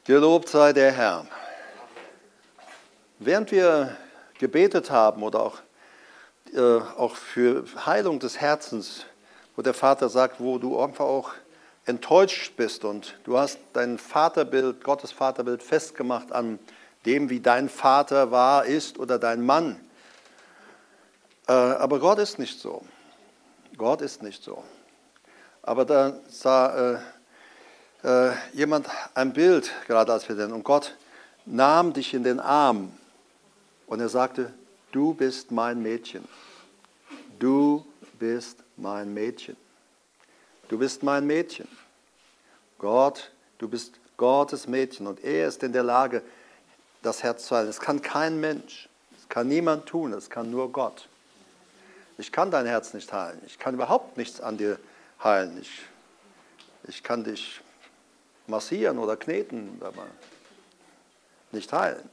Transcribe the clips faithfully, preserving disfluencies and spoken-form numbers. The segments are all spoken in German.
Gelobt sei der Herr. Während wir gebetet haben oder auch, äh, auch für Heilung des Herzens, wo der Vater sagt, wo du einfach auch enttäuscht bist und du hast dein Vaterbild, Gottes Vaterbild festgemacht an dem, wie dein Vater war, ist oder dein Mann. Äh, aber Gott ist nicht so. Gott ist nicht so. Aber da sah äh, äh, jemand ein Bild, gerade als wir denn, und Gott nahm dich in den Arm und er sagte, du bist mein Mädchen. Du bist mein Mädchen. Du bist mein Mädchen. Gott, du bist Gottes Mädchen und er ist in der Lage, das Herz zu heilen. Es kann kein Mensch, es kann niemand tun, es kann nur Gott. Ich kann dein Herz nicht heilen. Ich kann überhaupt nichts an dir heilen. Ich, ich kann dich massieren oder kneten, aber nicht heilen.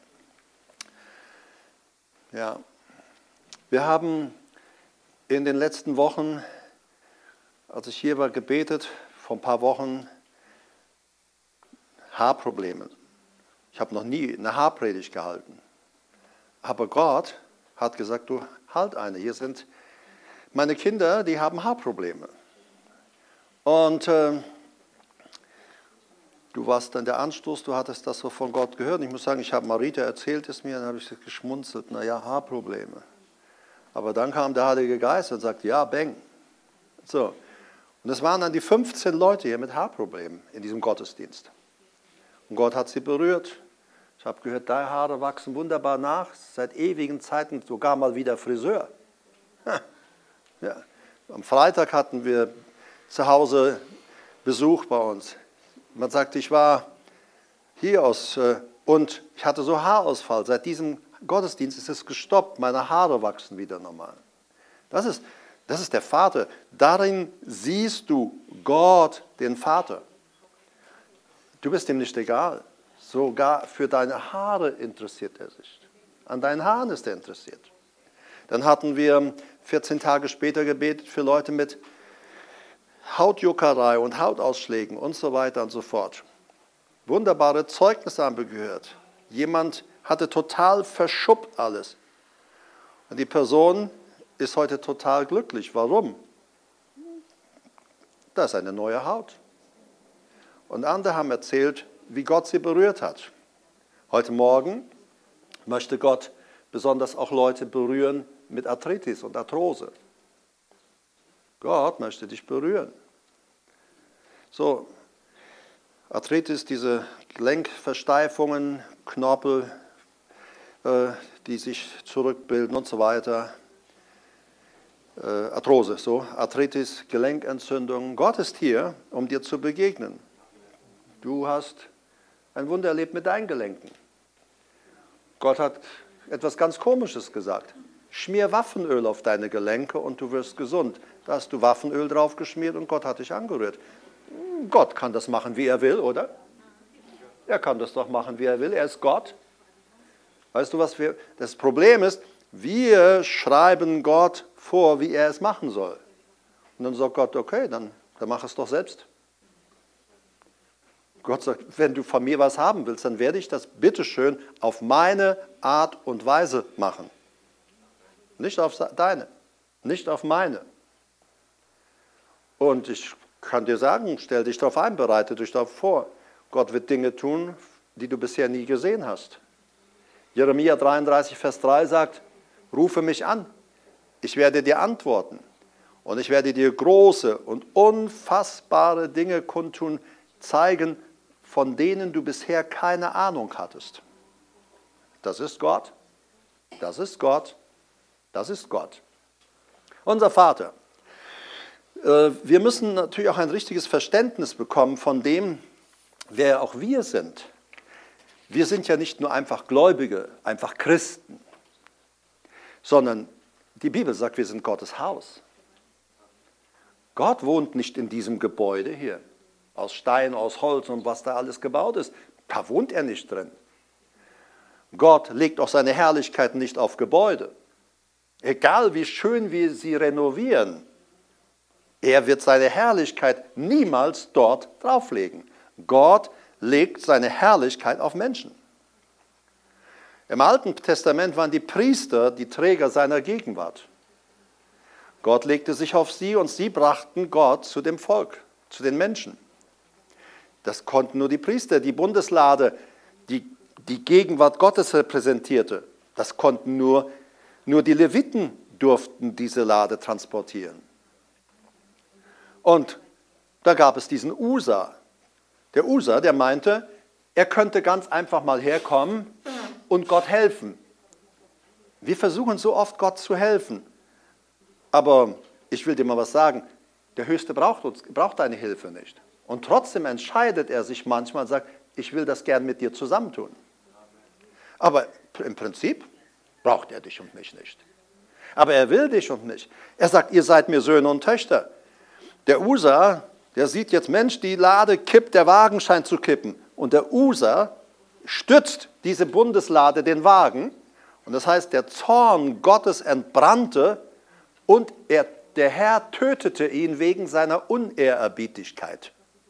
Ja. Wir haben in den letzten Wochen, als ich hier war, gebetet, vor ein paar Wochen, Haarprobleme. Ich habe noch nie eine Haarpredigt gehalten. Aber Gott hat gesagt, du halt eine. Hier sind meine Kinder, die haben Haarprobleme. Und äh, du warst dann der Anstoß, du hattest das so von Gott gehört. Und ich muss sagen, ich habe Marita erzählt es mir, dann habe ich geschmunzelt, naja, Haarprobleme. Aber dann kam der Heilige Geist und sagte, ja, bang. So. Und es waren dann die fünfzehn Leute hier mit Haarproblemen in diesem Gottesdienst. Und Gott hat sie berührt. Ich habe gehört, deine Haare wachsen wunderbar nach, seit ewigen Zeiten sogar mal wieder Friseur. Ja. Am Freitag hatten wir zu Hause Besuch bei uns. Man sagte, ich war hier aus äh, und ich hatte so Haarausfall. Seit diesem Gottesdienst ist es gestoppt, meine Haare wachsen wieder normal. Das ist, das ist der Vater. Darin siehst du Gott, den Vater. Du bist ihm nicht egal. Sogar für deine Haare interessiert er sich. An deinen Haaren ist er interessiert. Dann hatten wir vierzehn Tage später gebetet für Leute mit Hautjuckerei und Hautausschlägen und so weiter und so fort. Wunderbare Zeugnisse haben wir gehört. Jemand hatte total verschuppt alles. Und die Person ist heute total glücklich. Warum? Da ist eine neue Haut. Und andere haben erzählt, wie Gott sie berührt hat. Heute Morgen möchte Gott besonders auch Leute berühren mit Arthritis und Arthrose. Gott möchte dich berühren. So, Arthritis, diese Gelenkversteifungen, Knorpel, äh, die sich zurückbilden und so weiter. Äh, Arthrose, so, Arthritis, Gelenkentzündungen. Gott ist hier, um dir zu begegnen. Du hast ein Wunder erlebt mit deinen Gelenken. Gott hat etwas ganz Komisches gesagt. Schmier Waffenöl auf deine Gelenke und du wirst gesund. Da hast du Waffenöl drauf geschmiert und Gott hat dich angerührt. Gott kann das machen, wie er will, oder? Er kann das doch machen, wie er will. Er ist Gott. Weißt du, was wir... Das Problem ist, wir schreiben Gott vor, wie er es machen soll. Und dann sagt Gott, okay, dann, dann mach es doch selbst. Gott sagt, wenn du von mir was haben willst, dann werde ich das bitteschön auf meine Art und Weise machen. Nicht auf deine, nicht auf meine. Und ich kann dir sagen, stell dich darauf ein, bereite dich darauf vor. Gott wird Dinge tun, die du bisher nie gesehen hast. Jeremia dreiunddreißig, Vers drei sagt, rufe mich an, ich werde dir antworten und ich werde dir große und unfassbare Dinge kundtun, zeigen, von denen du bisher keine Ahnung hattest. Das ist Gott, das ist Gott, das ist Gott. Unser Vater. Wir müssen natürlich auch ein richtiges Verständnis bekommen von dem, wer auch wir sind. Wir sind ja nicht nur einfach Gläubige, einfach Christen, sondern die Bibel sagt, wir sind Gottes Haus. Gott wohnt nicht in diesem Gebäude hier, aus Stein, aus Holz und was da alles gebaut ist. Da wohnt er nicht drin. Gott legt auch seine Herrlichkeit nicht auf Gebäude. Egal wie schön wir sie renovieren, er wird seine Herrlichkeit niemals dort drauflegen. Gott legt seine Herrlichkeit auf Menschen. Im Alten Testament waren die Priester die Träger seiner Gegenwart. Gott legte sich auf sie und sie brachten Gott zu dem Volk, zu den Menschen. Das konnten nur die Priester, die Bundeslade, die die Gegenwart Gottes repräsentierte. Das konnten nur, nur die Leviten durften diese Lade transportieren. Und da gab es diesen Usa. Der Usa, der meinte, er könnte ganz einfach mal herkommen und Gott helfen. Wir versuchen so oft, Gott zu helfen. Aber ich will dir mal was sagen, der Höchste braucht, uns, braucht deine Hilfe nicht. Und trotzdem entscheidet er sich manchmal und sagt, ich will das gern mit dir zusammentun. Aber im Prinzip braucht er dich und mich nicht. Aber er will dich und mich. Er sagt, ihr seid mir Söhne und Töchter. Der Usa, der sieht jetzt, Mensch, die Lade kippt, der Wagen scheint zu kippen. Und der Usa stützt diese Bundeslade den Wagen. Und das heißt, der Zorn Gottes entbrannte und er, der Herr tötete ihn wegen seiner Unehrerbietigkeit.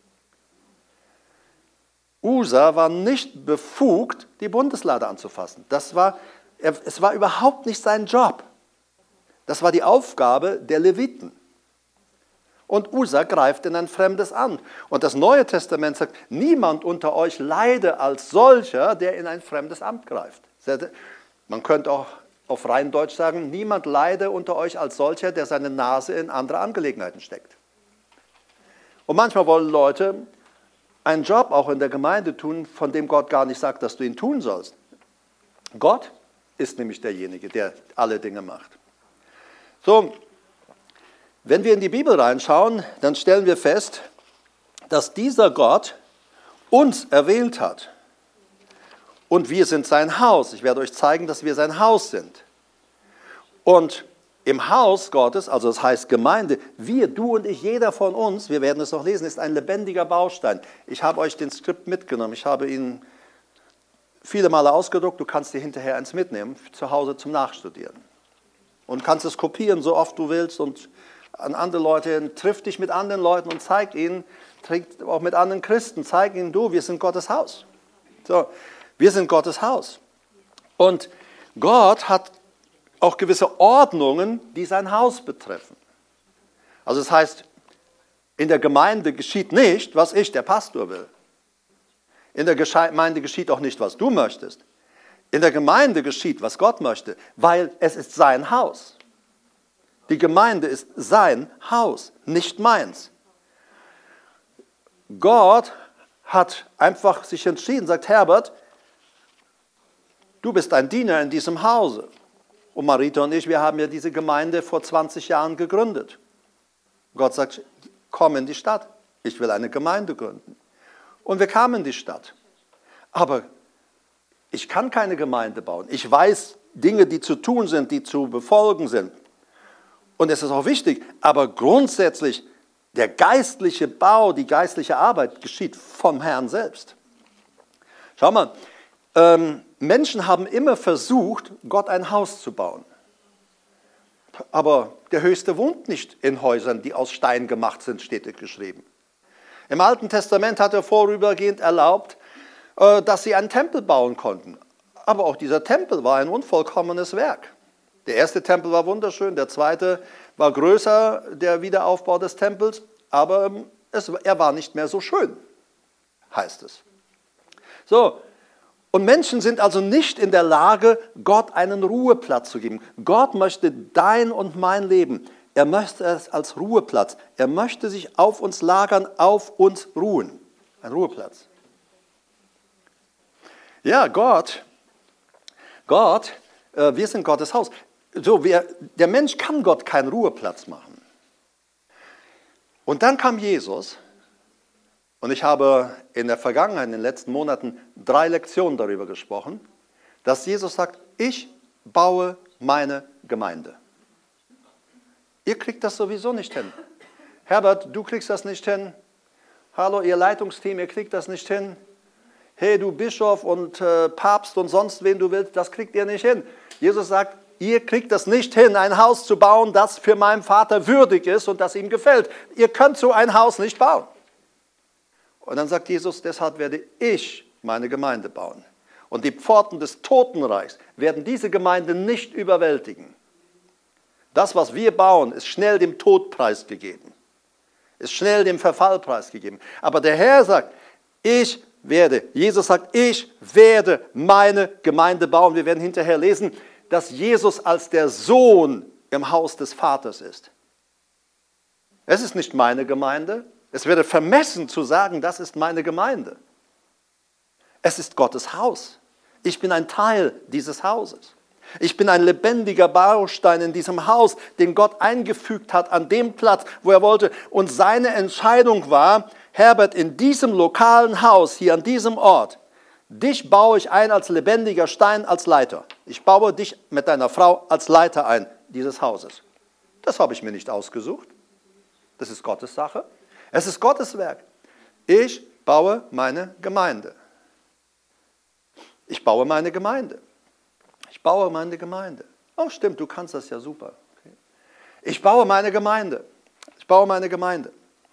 Usa war nicht befugt, die Bundeslade anzufassen. Das war, es war überhaupt nicht sein Job. Das war die Aufgabe der Leviten. Und Usa greift in ein Fremdes an. Und das Neue Testament sagt, niemand unter euch leide als solcher, der in ein fremdes Amt greift. Man könnte auch auf rein Deutsch sagen, niemand leide unter euch als solcher, der seine Nase in andere Angelegenheiten steckt. Und manchmal wollen Leute einen Job auch in der Gemeinde tun, von dem Gott gar nicht sagt, dass du ihn tun sollst. Gott ist nämlich derjenige, der alle Dinge macht. So, wenn wir in die Bibel reinschauen, dann stellen wir fest, dass dieser Gott uns erwählt hat. Und wir sind sein Haus. Ich werde euch zeigen, dass wir sein Haus sind. Und im Haus Gottes, also das heißt Gemeinde, wir, du und ich, jeder von uns, wir werden es noch lesen, ist ein lebendiger Baustein. Ich habe euch den Skript mitgenommen. Ich habe ihn viele Male ausgedruckt. Du kannst dir hinterher eins mitnehmen, zu Hause zum Nachstudieren. Und kannst es kopieren, so oft du willst und an andere Leute, triff dich mit anderen Leuten und zeig ihnen, auch mit anderen Christen, zeig ihnen, du, wir sind Gottes Haus. So, wir sind Gottes Haus. Und Gott hat auch gewisse Ordnungen, die sein Haus betreffen. Also das heißt, in der Gemeinde geschieht nicht, was ich, der Pastor, will. In der Gemeinde geschieht auch nicht, was du möchtest. In der Gemeinde geschieht, was Gott möchte, weil es ist sein Haus. Die Gemeinde ist sein Haus, nicht meins. Gott hat einfach sich entschieden, sagt Herbert, du bist ein Diener in diesem Hause. Und Marita und ich, wir haben ja diese Gemeinde vor zwanzig Jahren gegründet. Gott sagt, komm in die Stadt, ich will eine Gemeinde gründen. Und wir kamen in die Stadt. Aber ich kann keine Gemeinde bauen. Ich weiß Dinge, die zu tun sind, die zu befolgen sind. Und es ist auch wichtig, aber grundsätzlich, der geistliche Bau, die geistliche Arbeit geschieht vom Herrn selbst. Schau mal, ähm, Menschen haben immer versucht, Gott ein Haus zu bauen. Aber der Höchste wohnt nicht in Häusern, die aus Stein gemacht sind, steht geschrieben. Im Alten Testament hat er vorübergehend erlaubt, äh, dass sie einen Tempel bauen konnten. Aber auch dieser Tempel war ein unvollkommenes Werk. Der erste Tempel war wunderschön, der zweite war größer, der Wiederaufbau des Tempels, aber es, er war nicht mehr so schön, heißt es. So, und Menschen sind also nicht in der Lage, Gott einen Ruheplatz zu geben. Gott möchte dein und mein Leben, er möchte es als Ruheplatz, er möchte sich auf uns lagern, auf uns ruhen. Ein Ruheplatz. Ja, Gott, Gott, äh, wir sind Gottes Haus. So, wir, der Mensch kann Gott keinen Ruheplatz machen. Und dann kam Jesus, und ich habe in der Vergangenheit, in den letzten Monaten, drei Lektionen darüber gesprochen, dass Jesus sagt, ich baue meine Gemeinde. Ihr kriegt das sowieso nicht hin. Herbert, du kriegst das nicht hin. Hallo, ihr Leitungsteam, ihr kriegt das nicht hin. Hey, du Bischof und äh, Papst und sonst wen du willst, das kriegt ihr nicht hin. Jesus sagt, ihr kriegt das nicht hin, ein Haus zu bauen, das für meinen Vater würdig ist und das ihm gefällt. Ihr könnt so ein Haus nicht bauen. Und dann sagt Jesus, deshalb werde ich meine Gemeinde bauen. Und die Pforten des Totenreichs werden diese Gemeinde nicht überwältigen. Das, was wir bauen, ist schnell dem Tod preisgegeben. Ist schnell dem Verfall preisgegeben. Aber der Herr sagt, ich werde, Jesus sagt, ich werde meine Gemeinde bauen. Wir werden hinterher lesen, dass Jesus als der Sohn im Haus des Vaters ist. Es ist nicht meine Gemeinde. Es wäre vermessen zu sagen, das ist meine Gemeinde. Es ist Gottes Haus. Ich bin ein Teil dieses Hauses. Ich bin ein lebendiger Baustein in diesem Haus, den Gott eingefügt hat an dem Platz, wo er wollte. Und seine Entscheidung war, Herbert, in diesem lokalen Haus, hier an diesem Ort, dich baue ich ein als lebendiger Stein, als Leiter. Ich baue dich mit deiner Frau als Leiter ein dieses Hauses. Das habe ich mir nicht ausgesucht. Das ist Gottes Sache. Es ist Gottes Werk. Ich baue meine Gemeinde. Ich baue meine Gemeinde. Ich baue meine Gemeinde. Oh, stimmt, du kannst das ja super. Okay. Ich baue meine Gemeinde. Ich baue meine Gemeinde.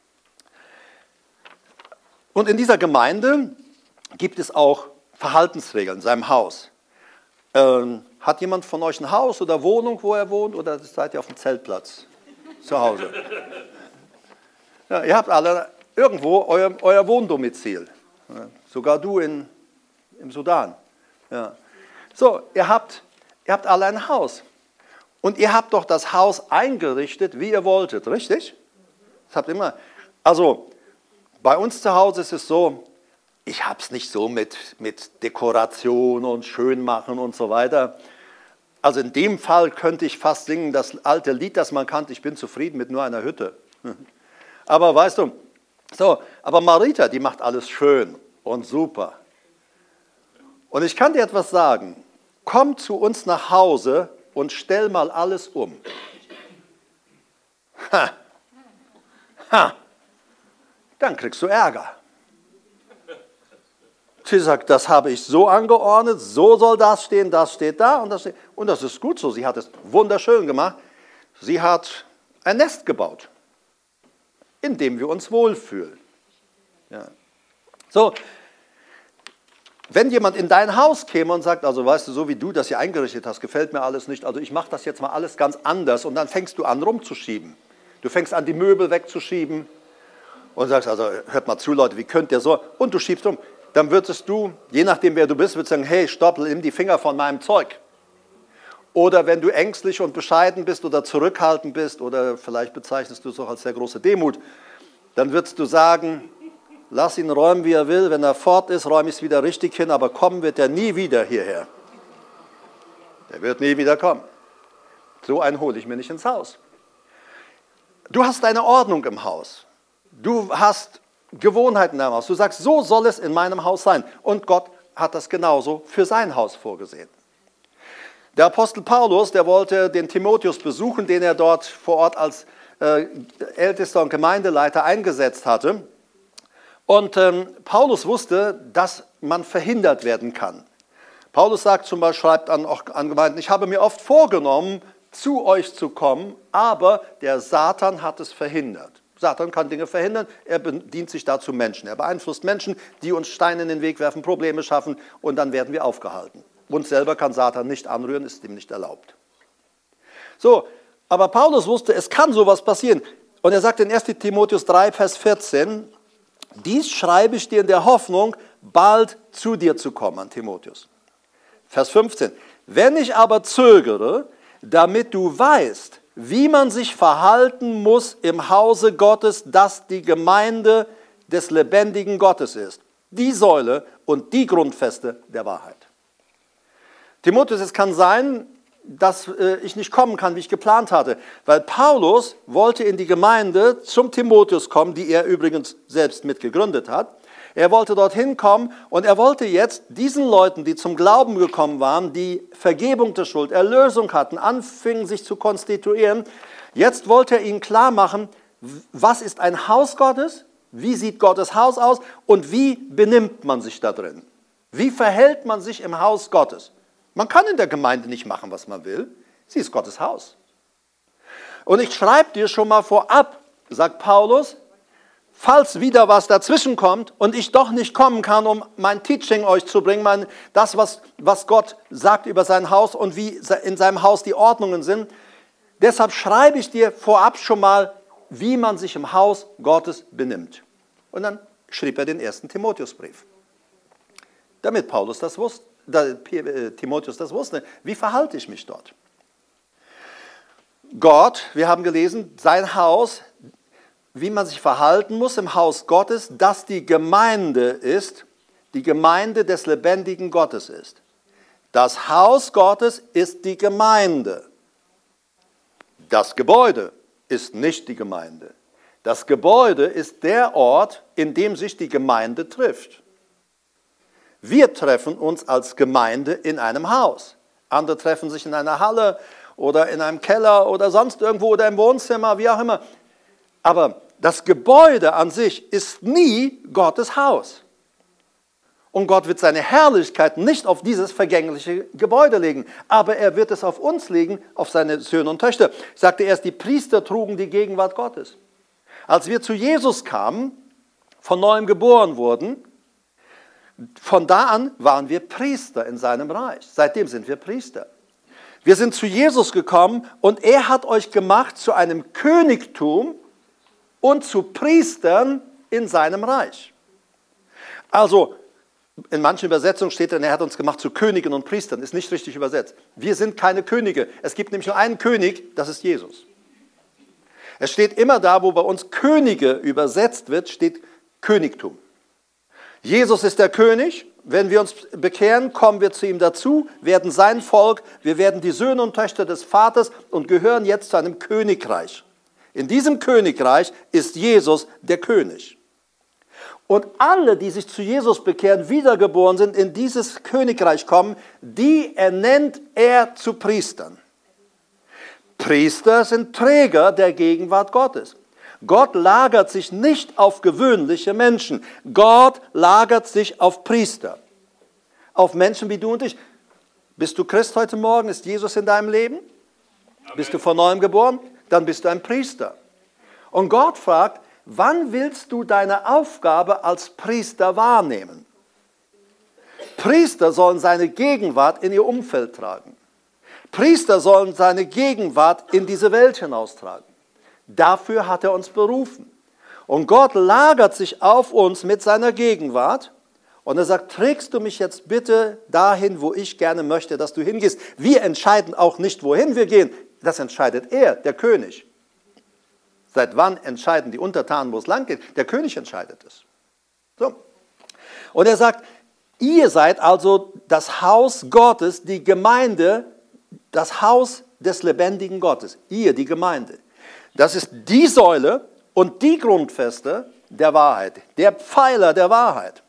Und in dieser Gemeinde gibt es auch Verhaltensregeln in seinem Haus. Ähm, hat jemand von euch ein Haus oder Wohnung, wo er wohnt, oder seid ihr auf dem Zeltplatz zu Hause? Ja, ihr habt alle irgendwo euer, euer Wohndomizil. Ja, sogar du in, im Sudan. Ja. So, ihr habt, ihr habt alle ein Haus. Und ihr habt doch das Haus eingerichtet, wie ihr wolltet, richtig? Das habt ihr immer. Also, bei uns zu Hause ist es so, ich habe es nicht so mit, mit Dekoration und Schönmachen und so weiter. Also in dem Fall könnte ich fast singen, das alte Lied, das man kannte, ich bin zufrieden mit nur einer Hütte. Aber weißt du, so, aber Marita, die macht alles schön und super. Und ich kann dir etwas sagen, komm zu uns nach Hause und stell mal alles um. Ha. Ha. Dann kriegst du Ärger. Sie sagt, das habe ich so angeordnet, so soll das stehen, das steht da und das steht. Und das ist gut so, sie hat es wunderschön gemacht. Sie hat ein Nest gebaut, in dem wir uns wohlfühlen. Ja. So, wenn jemand in dein Haus käme und sagt, also weißt du, so wie du das hier eingerichtet hast, gefällt mir alles nicht, also ich mache das jetzt mal alles ganz anders, und dann fängst du an rumzuschieben. Du fängst an, die Möbel wegzuschieben und sagst, also hört mal zu, Leute, wie könnt ihr so, und du schiebst um. Dann würdest du, je nachdem wer du bist, würdest sagen, hey, stopp, nimm die Finger von meinem Zeug. Oder wenn du ängstlich und bescheiden bist oder zurückhaltend bist, oder vielleicht bezeichnest du es auch als sehr große Demut, dann würdest du sagen, lass ihn räumen, wie er will, wenn er fort ist, räume ich es wieder richtig hin, aber kommen wird er nie wieder hierher. Der wird nie wieder kommen. So einen hole ich mir nicht ins Haus. Du hast eine Ordnung im Haus. Du hast Gewohnheiten in deinem Haus. Du sagst, so soll es in meinem Haus sein. Und Gott hat das genauso für sein Haus vorgesehen. Der Apostel Paulus, der wollte den Timotheus besuchen, den er dort vor Ort als äh, Ältester und Gemeindeleiter eingesetzt hatte. Und ähm, Paulus wusste, dass man verhindert werden kann. Paulus sagt zum Beispiel, schreibt an, auch an Gemeinden, ich habe mir oft vorgenommen, zu euch zu kommen, aber der Satan hat es verhindert. Satan kann Dinge verhindern, er bedient sich dazu Menschen. Er beeinflusst Menschen, die uns Steine in den Weg werfen, Probleme schaffen, und dann werden wir aufgehalten. Uns selber kann Satan nicht anrühren, ist ihm nicht erlaubt. So, aber Paulus wusste, es kann sowas passieren. Und er sagt in erster Timotheus drei, Vers vierzehn, dies schreibe ich dir in der Hoffnung, bald zu dir zu kommen, an Timotheus. Vers fünfzehn, wenn ich aber zögere, damit du weißt, wie man sich verhalten muss im Hause Gottes, das die Gemeinde des lebendigen Gottes ist. Die Säule und die Grundfeste der Wahrheit. Timotheus, es kann sein, dass äh, ich nicht kommen kann, wie ich geplant hatte, weil Paulus wollte in die Gemeinde zum Timotheus kommen, die er übrigens selbst mitgegründet hat. Er wollte dorthin kommen und er wollte jetzt diesen Leuten, die zum Glauben gekommen waren, die Vergebung der Schuld, Erlösung hatten, anfingen sich zu konstituieren. Jetzt wollte er ihnen klar machen, was ist ein Haus Gottes, wie sieht Gottes Haus aus und wie benimmt man sich da drin? Wie verhält man sich im Haus Gottes? Man kann in der Gemeinde nicht machen, was man will. Sie ist Gottes Haus. Und ich schreibe dir schon mal vorab, sagt Paulus, falls wieder was dazwischen kommt und ich doch nicht kommen kann, um mein Teaching euch zu bringen, mein, das, was, was Gott sagt über sein Haus und wie in seinem Haus die Ordnungen sind, deshalb schreibe ich dir vorab schon mal, wie man sich im Haus Gottes benimmt. Und dann schrieb er den ersten Timotheusbrief. Damit Paulus das wusste, da, Timotheus das wusste, wie verhalte ich mich dort? Gott, wir haben gelesen, sein Haus, wie man sich verhalten muss im Haus Gottes, dass die Gemeinde ist, die Gemeinde des lebendigen Gottes ist. Das Haus Gottes ist die Gemeinde. Das Gebäude ist nicht die Gemeinde. Das Gebäude ist der Ort, in dem sich die Gemeinde trifft. Wir treffen uns als Gemeinde in einem Haus. Andere treffen sich in einer Halle oder in einem Keller oder sonst irgendwo oder im Wohnzimmer, wie auch immer. Aber das Gebäude an sich ist nie Gottes Haus. Und Gott wird seine Herrlichkeit nicht auf dieses vergängliche Gebäude legen, aber er wird es auf uns legen, auf seine Söhne und Töchter. Ich sagte erst, die Priester trugen die Gegenwart Gottes. Als wir zu Jesus kamen, von neuem geboren wurden, von da an waren wir Priester in seinem Reich. Seitdem sind wir Priester. Wir sind zu Jesus gekommen und er hat euch gemacht zu einem Königtum und zu Priestern in seinem Reich. Also, in manchen Übersetzungen steht dann, er hat uns gemacht zu Königen und Priestern. Ist nicht richtig übersetzt. Wir sind keine Könige. Es gibt nämlich nur einen König, das ist Jesus. Es steht immer da, wo bei uns Könige übersetzt wird, steht Königtum. Jesus ist der König. Wenn wir uns bekehren, kommen wir zu ihm dazu, werden sein Volk, wir werden die Söhne und Töchter des Vaters und gehören jetzt zu einem Königreich. In diesem Königreich ist Jesus der König. Und alle, die sich zu Jesus bekehren, wiedergeboren sind, in dieses Königreich kommen, die ernennt er zu Priestern. Priester sind Träger der Gegenwart Gottes. Gott lagert sich nicht auf gewöhnliche Menschen. Gott lagert sich auf Priester. Auf Menschen wie du und ich. Bist du Christ heute Morgen? Ist Jesus in deinem Leben? Amen. Bist du von neuem geboren? Dann bist du ein Priester. Und Gott fragt, wann willst du deine Aufgabe als Priester wahrnehmen? Priester sollen seine Gegenwart in ihr Umfeld tragen. Priester sollen seine Gegenwart in diese Welt hinaustragen. Dafür hat er uns berufen. Und Gott lagert sich auf uns mit seiner Gegenwart und er sagt, trägst du mich jetzt bitte dahin, wo ich gerne möchte, dass du hingehst. Wir entscheiden auch nicht, wohin wir gehen. Das entscheidet er, der König. Seit wann entscheiden die Untertanen, wo es lang geht? Der König entscheidet es. So. Und er sagt, ihr seid also das Haus Gottes, die Gemeinde, das Haus des lebendigen Gottes. Ihr, die Gemeinde. Das ist die Säule und die Grundfeste der Wahrheit, der Pfeiler der Wahrheit.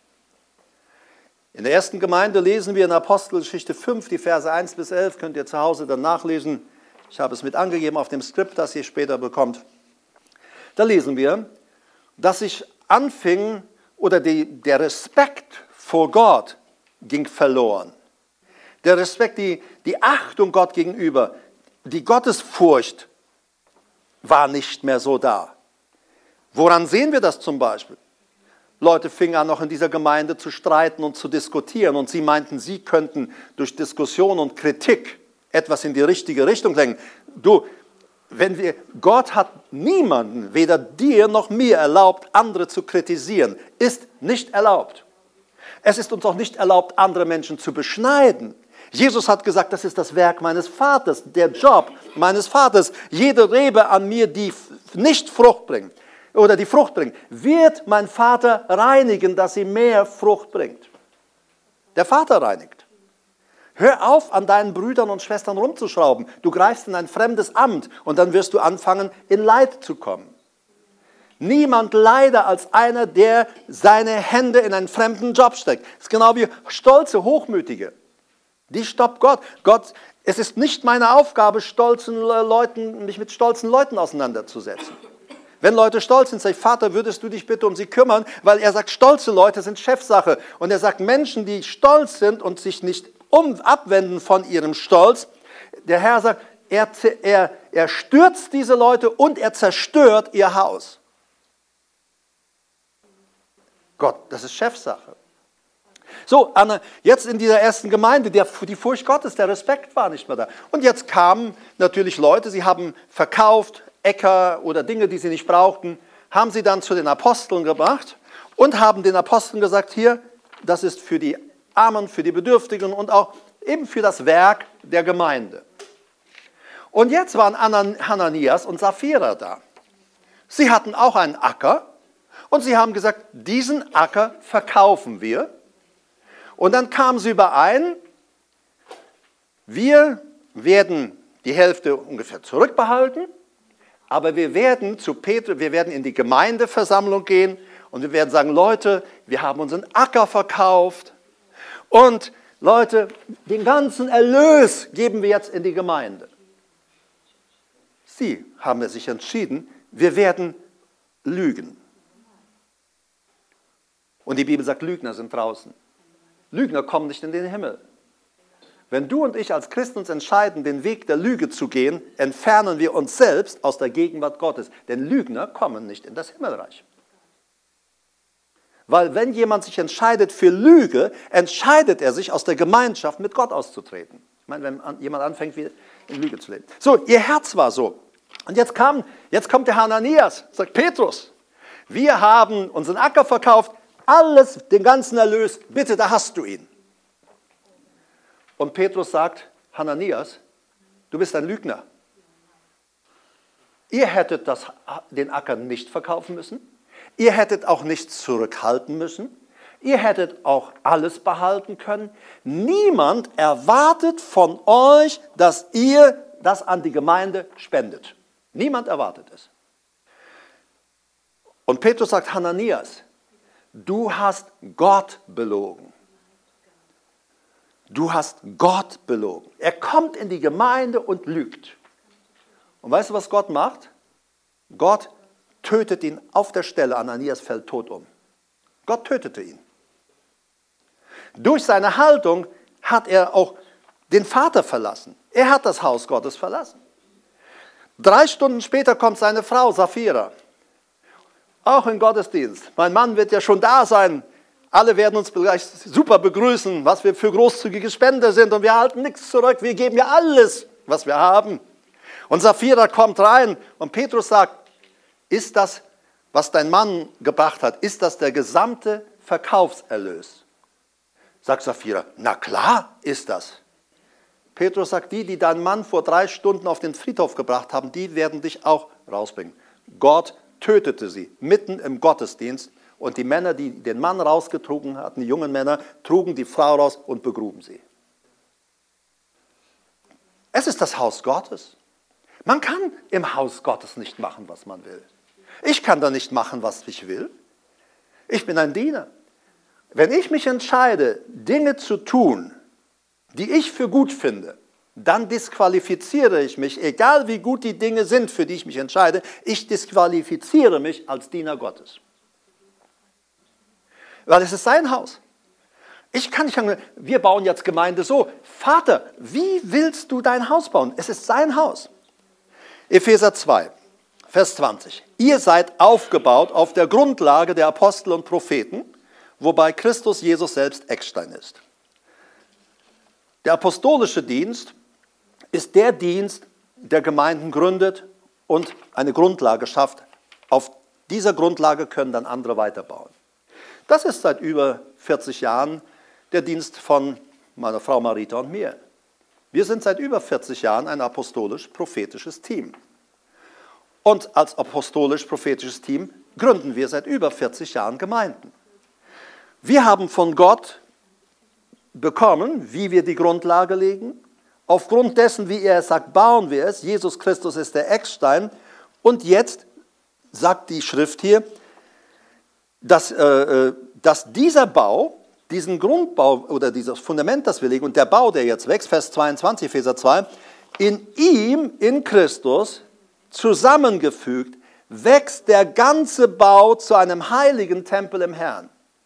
In der ersten Gemeinde lesen wir in Apostelgeschichte fünf, die Verse eins bis elf, könnt ihr zu Hause dann nachlesen. Ich habe es mit angegeben auf dem Skript, das ihr später bekommt. Da lesen wir, dass sich anfing, oder die, der Respekt vor Gott ging verloren. Der Respekt, die, die Achtung Gott gegenüber, die Gottesfurcht war nicht mehr so da. Woran sehen wir das zum Beispiel? Leute fingen an, noch in dieser Gemeinde zu streiten und zu diskutieren und sie meinten, sie könnten durch Diskussion und Kritik etwas in die richtige Richtung lenken. Du, wenn wir, Gott hat niemanden, weder dir noch mir erlaubt, andere zu kritisieren. Ist nicht erlaubt. Es ist uns auch nicht erlaubt, andere Menschen zu beschneiden. Jesus hat gesagt, das ist das Werk meines Vaters, der Job meines Vaters. Jede Rebe an mir, die nicht Frucht bringt, oder die Frucht bringt, wird mein Vater reinigen, dass sie mehr Frucht bringt. Der Vater reinigt. Hör auf, an deinen Brüdern und Schwestern rumzuschrauben. Du greifst in ein fremdes Amt und dann wirst du anfangen, in Leid zu kommen. Niemand leider als einer, der seine Hände in einen fremden Job steckt. Das ist genau wie stolze, hochmütige. Die stoppt Gott. Gott, es ist nicht meine Aufgabe, stolzen Leuten, mich mit stolzen Leuten auseinanderzusetzen. Wenn Leute stolz sind, sage ich, Vater, würdest du dich bitte um sie kümmern? Weil er sagt, stolze Leute sind Chefsache. Und er sagt, Menschen, die stolz sind und sich nicht um, abwenden von ihrem Stolz, der Herr sagt, er, er, er stürzt diese Leute und er zerstört ihr Haus. Gott, das ist Chefsache. So, Anna, jetzt in dieser ersten Gemeinde, der, die Furcht Gottes, der Respekt war nicht mehr da. Und jetzt kamen natürlich Leute, sie haben verkauft, Äcker oder Dinge, die sie nicht brauchten, haben sie dann zu den Aposteln gebracht und haben den Aposteln gesagt, hier, das ist für die Armen, für die Bedürftigen und auch eben für das Werk der Gemeinde. Und jetzt waren Hananias und Sapphira da. Sie hatten auch einen Acker und sie haben gesagt, diesen Acker verkaufen wir. Und dann kamen sie überein, wir werden die Hälfte ungefähr zurückbehalten, aber wir werden zu Petrus, wir werden in die Gemeindeversammlung gehen und wir werden sagen, Leute, wir haben unseren Acker verkauft und Leute, den ganzen Erlös geben wir jetzt in die Gemeinde. Sie haben sich entschieden, wir werden lügen. Und die Bibel sagt, Lügner sind draußen. Lügner kommen nicht in den Himmel. Wenn du und ich als Christen uns entscheiden, den Weg der Lüge zu gehen, entfernen wir uns selbst aus der Gegenwart Gottes. Denn Lügner kommen nicht in das Himmelreich. Weil wenn jemand sich entscheidet für Lüge, entscheidet er sich aus der Gemeinschaft mit Gott auszutreten. Ich meine, wenn jemand anfängt, in Lüge zu leben. So, ihr Herz war so. Und jetzt, kam, jetzt kommt der Hananias, sagt Petrus, wir haben unseren Acker verkauft, alles, den ganzen Erlös, bitte, da hast du ihn. Und Petrus sagt, Hananias, du bist ein Lügner. Ihr hättet das, den Acker nicht verkaufen müssen. Ihr hättet auch nichts zurückhalten müssen. Ihr hättet auch alles behalten können. Niemand erwartet von euch, dass ihr das an die Gemeinde spendet. Niemand erwartet es. Und Petrus sagt, Hananias, du hast Gott belogen. Du hast Gott belogen. Er kommt in die Gemeinde und lügt. Und weißt du, was Gott macht? Gott tötet ihn auf der Stelle. Hananias fällt tot um. Gott tötete ihn. Durch seine Haltung hat er auch den Vater verlassen. Er hat das Haus Gottes verlassen. Drei Stunden später kommt seine Frau Sapphira. Auch im Gottesdienst. Mein Mann wird ja schon da sein. Alle werden uns gleich super begrüßen, was wir für großzügige Spender sind. Und wir halten nichts zurück. Wir geben ja alles, was wir haben. Und Sapphira kommt rein und Petrus sagt, ist das, was dein Mann gebracht hat, ist das der gesamte Verkaufserlös? Sagt Sapphira, na klar ist das. Petrus sagt, die, die deinen Mann vor drei Stunden auf den Friedhof gebracht haben, die werden dich auch rausbringen. Gott tötete sie mitten im Gottesdienst und die Männer, die den Mann rausgetrogen hatten, die jungen Männer, trugen die Frau raus und begruben sie. Es ist das Haus Gottes. Man kann im Haus Gottes nicht machen, was man will. Ich kann da nicht machen, was ich will. Ich bin ein Diener. Wenn ich mich entscheide, Dinge zu tun, die ich für gut finde, dann disqualifiziere ich mich, egal wie gut die Dinge sind, für die ich mich entscheide, ich disqualifiziere mich als Diener Gottes. Weil es ist sein Haus. Ich kann nicht sagen, wir bauen jetzt Gemeinde so. Vater, wie willst du dein Haus bauen? Es ist sein Haus. Epheser zwei, Vers zwanzig. Ihr seid aufgebaut auf der Grundlage der Apostel und Propheten, wobei Christus Jesus selbst Eckstein ist. Der apostolische Dienst ist der Dienst, der Gemeinden gründet und eine Grundlage schafft. Auf dieser Grundlage können dann andere weiterbauen. Das ist seit über vierzig Jahren der Dienst von meiner Frau Marita und mir. Wir sind seit über vierzig Jahren ein apostolisch-prophetisches Team. Und als apostolisch-prophetisches Team gründen wir seit über vierzig Jahren Gemeinden. Wir haben von Gott bekommen, wie wir die Grundlage legen. Aufgrund dessen, wie er es sagt, bauen wir es. Jesus Christus ist der Eckstein. Und jetzt sagt die Schrift hier, dass, äh, dass dieser Bau, diesen Grundbau oder dieses Fundament, das wir legen, und der Bau, der jetzt wächst, Vers zweiundzwanzig, Epheser zwei, in ihm, in Christus, zusammengefügt, wächst der ganze Bau zu einem heiligen Tempel im Herrn.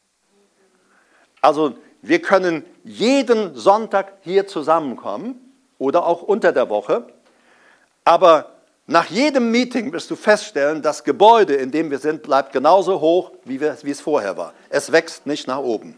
Also wir können jeden Sonntag hier zusammenkommen oder auch unter der Woche, aber Nach jedem Meeting wirst du feststellen, das Gebäude, in dem wir sind, bleibt genauso hoch, wie, wir, wie es vorher war. Es wächst nicht nach oben.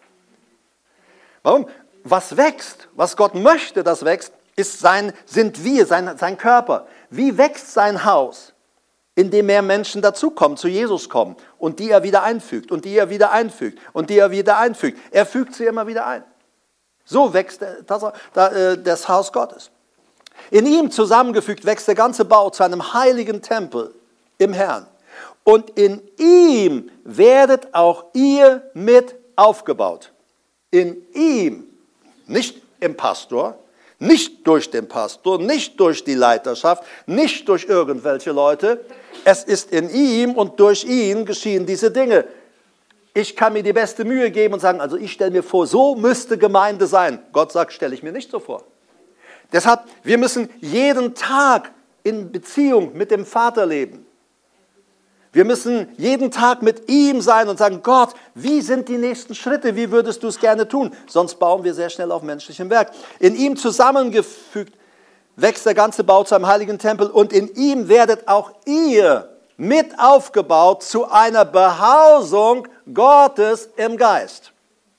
Warum? Was wächst, was Gott möchte, das wächst, ist sein, sind wir, sein, sein Körper. Wie wächst sein Haus? Indem mehr Menschen dazukommen, zu Jesus kommen und die er wieder einfügt und die er wieder einfügt und die er wieder einfügt. Er fügt sie immer wieder ein. So wächst das, das Haus Gottes. In ihm zusammengefügt wächst der ganze Bau zu einem heiligen Tempel im Herrn. Und in ihm werdet auch ihr mit aufgebaut. In ihm, nicht im Pastor, nicht durch den Pastor, nicht durch die Leiterschaft, nicht durch irgendwelche Leute. Es ist in ihm und durch ihn geschehen diese Dinge. Ich kann mir die beste Mühe geben und sagen, also ich stelle mir vor, so müsste Gemeinde sein. Gott sagt, stelle ich mir nicht so vor. Deshalb, wir müssen jeden Tag in Beziehung mit dem Vater leben. Wir müssen jeden Tag mit ihm sein und sagen, Gott, wie sind die nächsten Schritte? Wie würdest du es gerne tun? Sonst bauen wir sehr schnell auf menschlichem Werk. In ihm zusammengefügt wächst der ganze Bau zu einem heiligen Tempel und in ihm werdet auch ihr mit aufgebaut zu einer Behausung Gottes im Geist.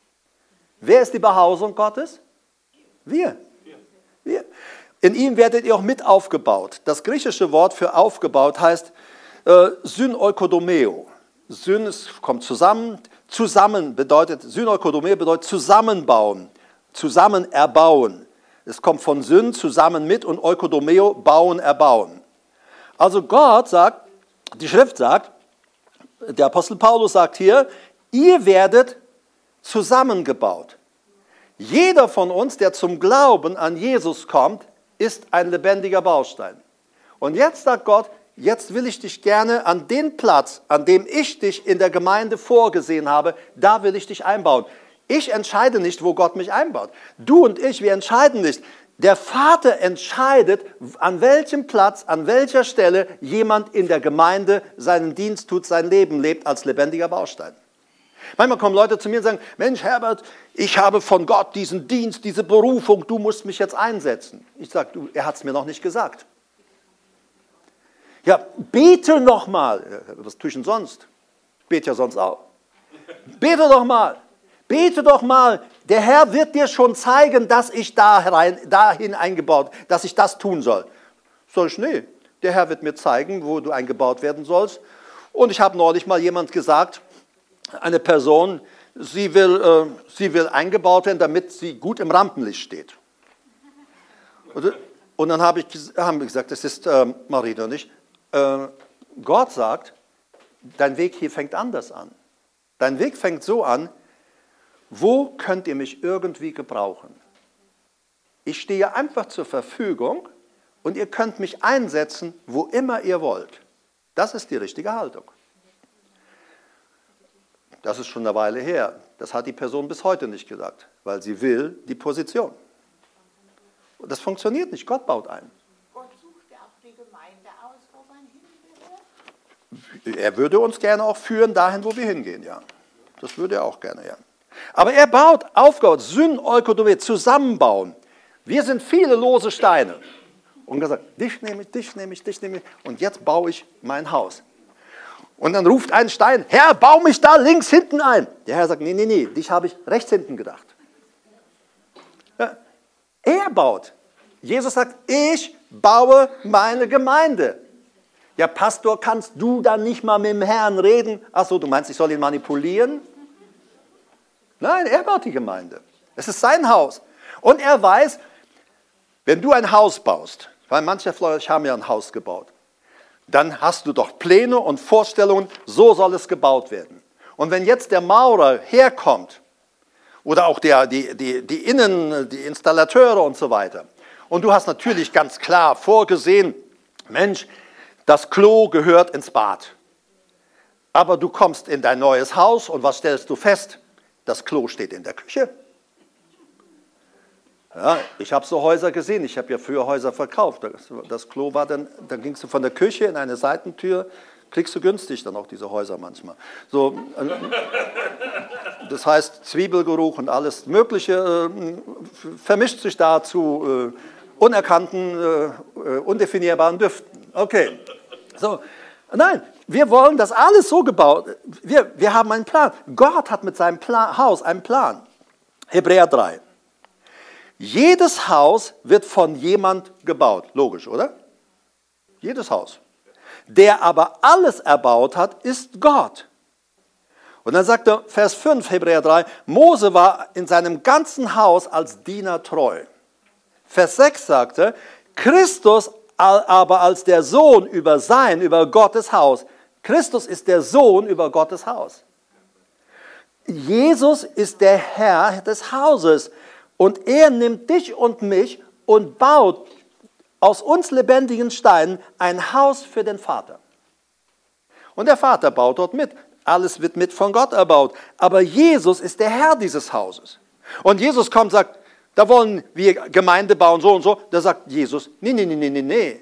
Wer ist die Behausung Gottes? Wir. Wir. In ihm werdet ihr auch mit aufgebaut. Das griechische Wort für aufgebaut heißt äh, Syneukodomeo. Syn kommt zusammen, zusammen bedeutet, Syneukodomeo bedeutet zusammenbauen, zusammen erbauen. Es kommt von Syn, zusammen mit, und Eukodomeo, bauen, erbauen. Also Gott sagt, die Schrift sagt, der Apostel Paulus sagt hier, ihr werdet zusammengebaut. Jeder von uns, der zum Glauben an Jesus kommt, ist ein lebendiger Baustein. Und jetzt sagt Gott, jetzt will ich dich gerne an den Platz, an dem ich dich in der Gemeinde vorgesehen habe, da will ich dich einbauen. Ich entscheide nicht, wo Gott mich einbaut. Du und ich, wir entscheiden nicht. Der Vater entscheidet, an welchem Platz, an welcher Stelle jemand in der Gemeinde seinen Dienst tut, sein Leben lebt als lebendiger Baustein. Manchmal kommen Leute zu mir und sagen, Mensch Herbert, ich habe von Gott diesen Dienst, diese Berufung, du musst mich jetzt einsetzen. Ich sage, du, er hat es mir noch nicht gesagt. Ja, bete noch mal. Was tue ich denn sonst? Ich bete ja sonst auch. Bete doch mal. Bete doch mal. Der Herr wird dir schon zeigen, dass ich da rein, dahin eingebaut, dass ich das tun soll. Soll ich? Nee. Der Herr wird mir zeigen, wo du eingebaut werden sollst. Und ich habe neulich mal jemand gesagt, eine Person, sie will, äh, sie will eingebaut werden, damit sie gut im Rampenlicht steht. Und, und dann habe ich, haben wir gesagt, das ist äh, Marina und ich, äh, Gott sagt, dein Weg hier fängt anders an. Dein Weg fängt so an, wo könnt ihr mich irgendwie gebrauchen? Ich stehe einfach zur Verfügung und ihr könnt mich einsetzen, wo immer ihr wollt. Das ist die richtige Haltung. Das ist schon eine Weile her. Das hat die Person bis heute nicht gesagt, weil sie will die Position. Und das funktioniert nicht. Gott baut ein. Gott sucht ja auch die Gemeinde aus, wo man hin will. Er würde uns gerne auch führen dahin, wo wir hingehen, ja. Das würde er auch gerne, ja. Aber er baut, aufgebaut, Syneukodomie, zusammenbauen. Wir sind viele lose Steine. Und er sagt, dich nehme ich, dich nehme ich, dich nehme ich. Und jetzt baue ich mein Haus. Und dann ruft ein Stein, Herr, bau mich da links hinten ein. Der Herr sagt, nee, nee, nee, dich habe ich rechts hinten gedacht. Ja, er baut. Jesus sagt, ich baue meine Gemeinde. Ja, Pastor, kannst du dann nicht mal mit dem Herrn reden? Ach so, du meinst, ich soll ihn manipulieren? Nein, er baut die Gemeinde. Es ist sein Haus. Und er weiß, wenn du ein Haus baust, weil manche von euch haben ja ein Haus gebaut, dann hast du doch Pläne und Vorstellungen, so soll es gebaut werden. Und wenn jetzt der Maurer herkommt, oder auch der, die, die, die Innen, die Installateure und so weiter, und du hast natürlich ganz klar vorgesehen, Mensch, das Klo gehört ins Bad. Aber du kommst in dein neues Haus und was stellst du fest? Das Klo steht in der Küche. Ja, ich habe so Häuser gesehen, ich habe ja früher Häuser verkauft. Das, das Klo war dann, dann gingst du von der Küche in eine Seitentür, kriegst du günstig dann auch diese Häuser manchmal. So, das heißt Zwiebelgeruch und alles Mögliche äh, vermischt sich da zu äh, unerkannten, äh, undefinierbaren Düften. Okay. So. Nein, wir wollen das alles so gebaut. Wir, wir haben einen Plan. Gott hat mit seinem Plan, Haus einen Plan. Hebräer drei. Jedes Haus wird von jemand gebaut. Logisch, oder? Jedes Haus. Der aber alles erbaut hat, ist Gott. Und dann sagt er, Vers fünf, Hebräer drei, Mose war in seinem ganzen Haus als Diener treu. Vers sechs sagte, Christus aber als der Sohn über sein, über Gottes Haus. Christus ist der Sohn über Gottes Haus. Jesus ist der Herr des Hauses. Und er nimmt dich und mich und baut aus uns lebendigen Steinen ein Haus für den Vater. Und der Vater baut dort mit. Alles wird mit von Gott erbaut. Aber Jesus ist der Herr dieses Hauses. Und Jesus kommt und sagt, da wollen wir Gemeinde bauen, so und so. Da sagt Jesus, nee, nee, nee, nee, nee, nee.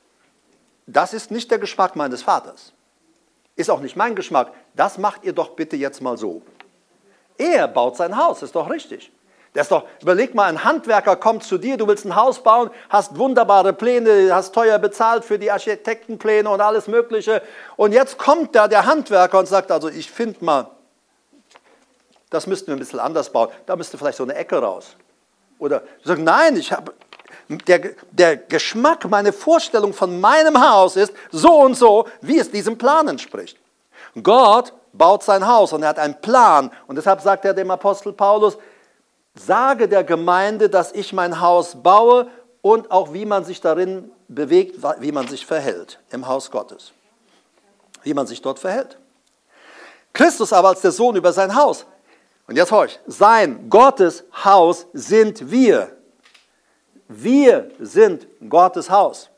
Das ist nicht der Geschmack meines Vaters. Ist auch nicht mein Geschmack. Das macht ihr doch bitte jetzt mal so. Er baut sein Haus, ist doch richtig. Das ist doch, überleg mal, ein Handwerker kommt zu dir, du willst ein Haus bauen, hast wunderbare Pläne, hast teuer bezahlt für die Architektenpläne und alles Mögliche. Und jetzt kommt da der Handwerker und sagt, also ich finde mal, das müssten wir ein bisschen anders bauen. Da müsste vielleicht so eine Ecke raus. Oder du sagst, nein, ich habe, der, der Geschmack, meine Vorstellung von meinem Haus ist so und so, wie es diesem Plan entspricht. Gott baut sein Haus und er hat einen Plan. Und deshalb sagt er dem Apostel Paulus, sage der Gemeinde, dass ich mein Haus baue und auch wie man sich darin bewegt, wie man sich verhält im Haus Gottes. Wie man sich dort verhält. Christus aber als der Sohn über sein Haus. Und jetzt horch, sein Gottes Haus sind wir. Wir sind Gottes Haus.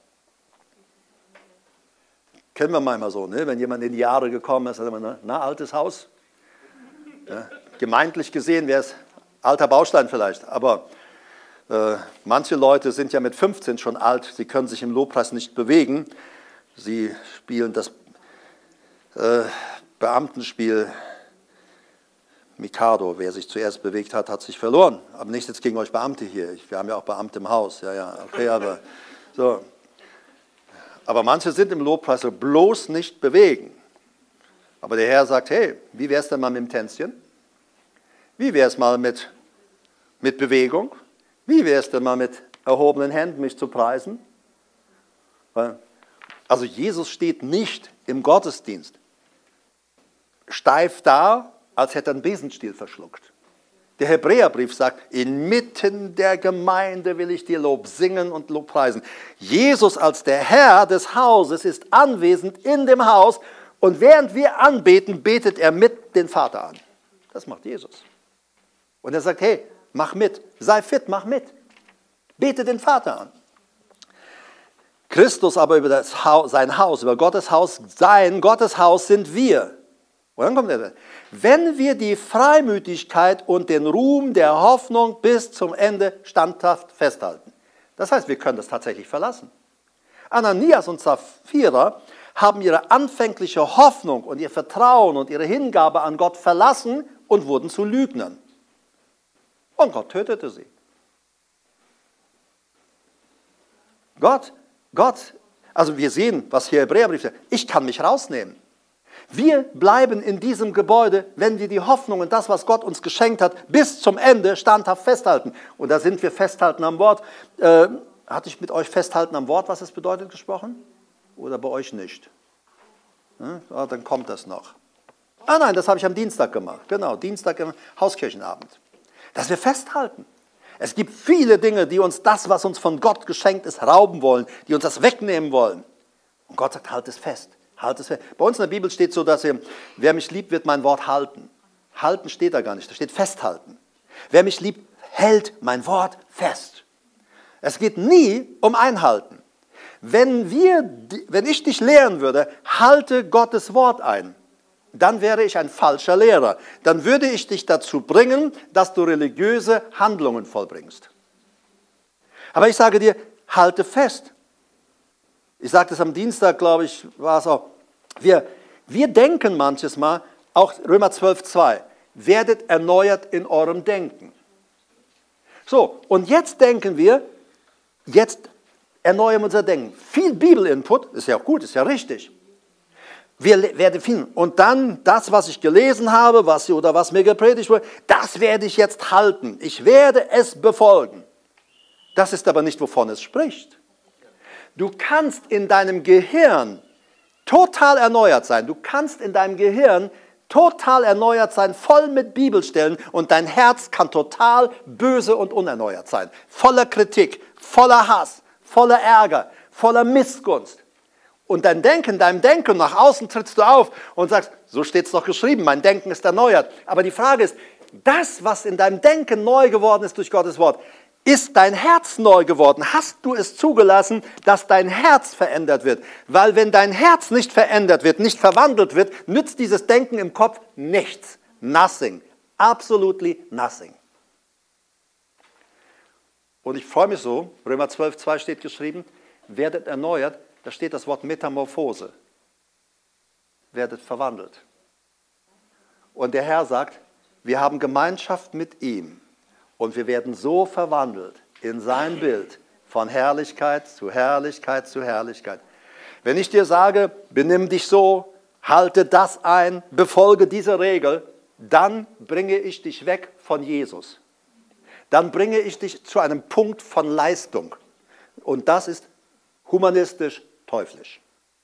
Kennen wir manchmal so, ne? Wenn jemand in die Jahre gekommen ist, sagt man, na, altes Haus. Ja, gemeintlich gesehen wäre es alter Baustein vielleicht, aber äh, manche Leute sind ja mit fünfzehn schon alt, sie können sich im Lobpreis nicht bewegen. Sie spielen das äh, Beamtenspiel Mikado, wer sich zuerst bewegt hat, hat sich verloren. Aber nichts jetzt gegen euch Beamte hier. Wir haben ja auch Beamte im Haus. Ja, ja, okay, aber so. Aber manche sind im Lobpreis so, bloß nicht bewegen. Aber der Herr sagt, hey, wie wäre es denn mal mit dem Tänzchen? Wie wäre es mal mit, mit Bewegung? Wie wäre es denn mal mit erhobenen Händen, mich zu preisen? Also Jesus steht nicht im Gottesdienst steif da, als hätte er einen Besenstiel verschluckt. Der Hebräerbrief sagt, inmitten der Gemeinde will ich dir Lob singen und Lob preisen. Jesus als der Herr des Hauses ist anwesend in dem Haus und während wir anbeten, betet er mit den Vater an. Das macht Jesus. Und er sagt, hey, mach mit, sei fit, mach mit. Bete den Vater an. Christus aber über das Haus, sein Haus, über Gottes Haus, sein Gottes Haus sind wir. Und dann kommt er, wenn wir die Freimütigkeit und den Ruhm der Hoffnung bis zum Ende standhaft festhalten. Das heißt, wir können das tatsächlich verlassen. Ananias und Sapphira haben ihre anfängliche Hoffnung und ihr Vertrauen und ihre Hingabe an Gott verlassen und wurden zu Lügnern. Und Gott tötete sie. Gott, Gott, also wir sehen, was hier Hebräerbrief sagt, ich kann mich rausnehmen. Wir bleiben in diesem Gebäude, wenn wir die Hoffnung und das, was Gott uns geschenkt hat, bis zum Ende standhaft festhalten. Und da sind wir festhalten am Wort. Äh, hatte ich mit euch festhalten am Wort, was es bedeutet, gesprochen? Oder bei euch nicht? Ja, ah, dann kommt das noch. Ah nein, das habe ich am Dienstag gemacht. Genau, Dienstag im Hauskirchenabend. Dass wir festhalten. Es gibt viele Dinge, die uns das, was uns von Gott geschenkt ist, rauben wollen, die uns das wegnehmen wollen. Und Gott sagt, halt es fest. Halt es fest. Bei uns in der Bibel steht so, dass ihr, wer mich liebt, wird mein Wort halten. Halten steht da gar nicht, da steht festhalten. Wer mich liebt, hält mein Wort fest. Es geht nie um Einhalten. Wenn, wir, wenn ich dich lehren würde, halte Gottes Wort ein, dann wäre ich ein falscher Lehrer. Dann würde ich dich dazu bringen, dass du religiöse Handlungen vollbringst. Aber ich sage dir, halte fest. Ich sagte es am Dienstag, glaube ich, war es auch. Wir, wir denken manches Mal, auch Römer zwölf, zwei, werdet erneuert in eurem Denken. So, und jetzt denken wir, jetzt erneuern unser Denken. Viel Bibelinput, ist ja auch gut, ist ja richtig. Wir werden finden. Und dann das, was ich gelesen habe, was oder was mir gepredigt wurde, das werde ich jetzt halten. Ich werde es befolgen. Das ist aber nicht, wovon es spricht. Du kannst in deinem Gehirn total erneuert sein. Du kannst in deinem Gehirn total erneuert sein, voll mit Bibelstellen, und dein Herz kann total böse und unerneuert sein. Voller Kritik, voller Hass, voller Ärger, voller Missgunst. Und dein Denken, deinem Denken nach außen trittst du auf und sagst, so steht es doch geschrieben, mein Denken ist erneuert. Aber die Frage ist, das, was in deinem Denken neu geworden ist durch Gottes Wort, ist dein Herz neu geworden? Hast du es zugelassen, dass dein Herz verändert wird? Weil wenn dein Herz nicht verändert wird, nicht verwandelt wird, nützt dieses Denken im Kopf nichts. Nothing. Absolutely nothing. Und ich freue mich so, Römer zwölf, zwei steht geschrieben, werdet erneuert, da steht das Wort Metamorphose. Werdet verwandelt. Und der Herr sagt, wir haben Gemeinschaft mit ihm und wir werden so verwandelt in sein Bild von Herrlichkeit zu Herrlichkeit zu Herrlichkeit. Wenn ich dir sage, benimm dich so, halte das ein, befolge diese Regel, dann bringe ich dich weg von Jesus. Dann bringe ich dich zu einem Punkt von Leistung. Und das ist humanistisch teuflisch.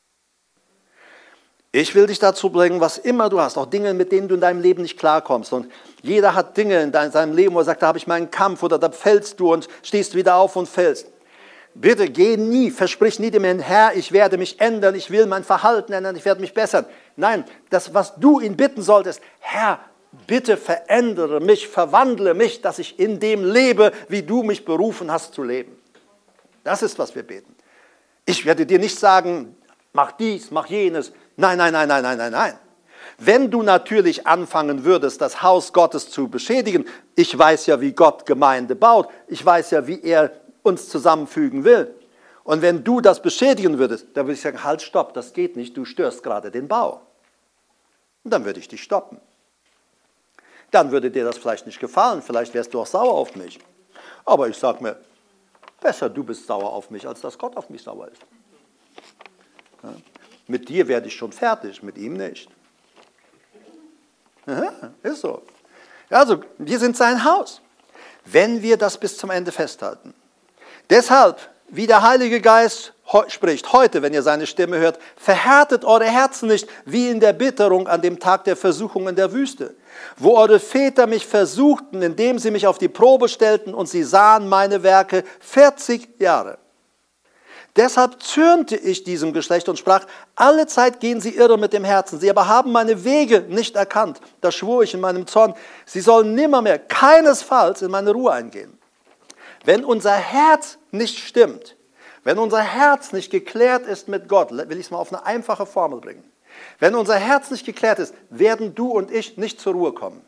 Ich will dich dazu bringen, was immer du hast, auch Dinge, mit denen du in deinem Leben nicht klarkommst. Und jeder hat Dinge in seinem Leben, wo er sagt, da habe ich meinen Kampf oder da fällst du und stehst wieder auf und fällst. Bitte geh nie, versprich nie dem Herrn, Herr, ich werde mich ändern, ich will mein Verhalten ändern, ich werde mich bessern. Nein, das, was du ihn bitten solltest, Herr, bitte verändere mich, verwandle mich, dass ich in dem lebe, wie du mich berufen hast zu leben. Das ist, was wir beten. Ich werde dir nicht sagen, mach dies, mach jenes. Nein, nein, nein, nein, nein, nein, nein. Wenn du natürlich anfangen würdest, das Haus Gottes zu beschädigen, ich weiß ja, wie Gott Gemeinde baut, ich weiß ja, wie er uns zusammenfügen will. Und wenn du das beschädigen würdest, dann würde ich sagen, halt, stopp, das geht nicht, du störst gerade den Bau. Und dann würde ich dich stoppen. Dann würde dir das vielleicht nicht gefallen, vielleicht wärst du auch sauer auf mich. Aber ich sage mir, besser du bist sauer auf mich, als dass Gott auf mich sauer ist. Ja? Mit dir werde ich schon fertig, mit ihm nicht. Aha, ist so. Also, wir sind sein Haus, wenn wir das bis zum Ende festhalten. Deshalb, wie der Heilige Geist spricht, heute, wenn ihr seine Stimme hört, verhärtet eure Herzen nicht, wie in der Bitterung an dem Tag der Versuchung in der Wüste, wo eure Väter mich versuchten, indem sie mich auf die Probe stellten und sie sahen meine Werke vierzig Jahre. Deshalb zürnte ich diesem Geschlecht und sprach, alle Zeit gehen sie irre mit dem Herzen, sie aber haben meine Wege nicht erkannt. Da schwor ich in meinem Zorn, sie sollen nimmermehr, keinesfalls in meine Ruhe eingehen. Wenn unser Herz nicht stimmt, wenn unser Herz nicht geklärt ist mit Gott, will ich es mal auf eine einfache Formel bringen. Wenn unser Herz nicht geklärt ist, werden du und ich nicht zur Ruhe kommen.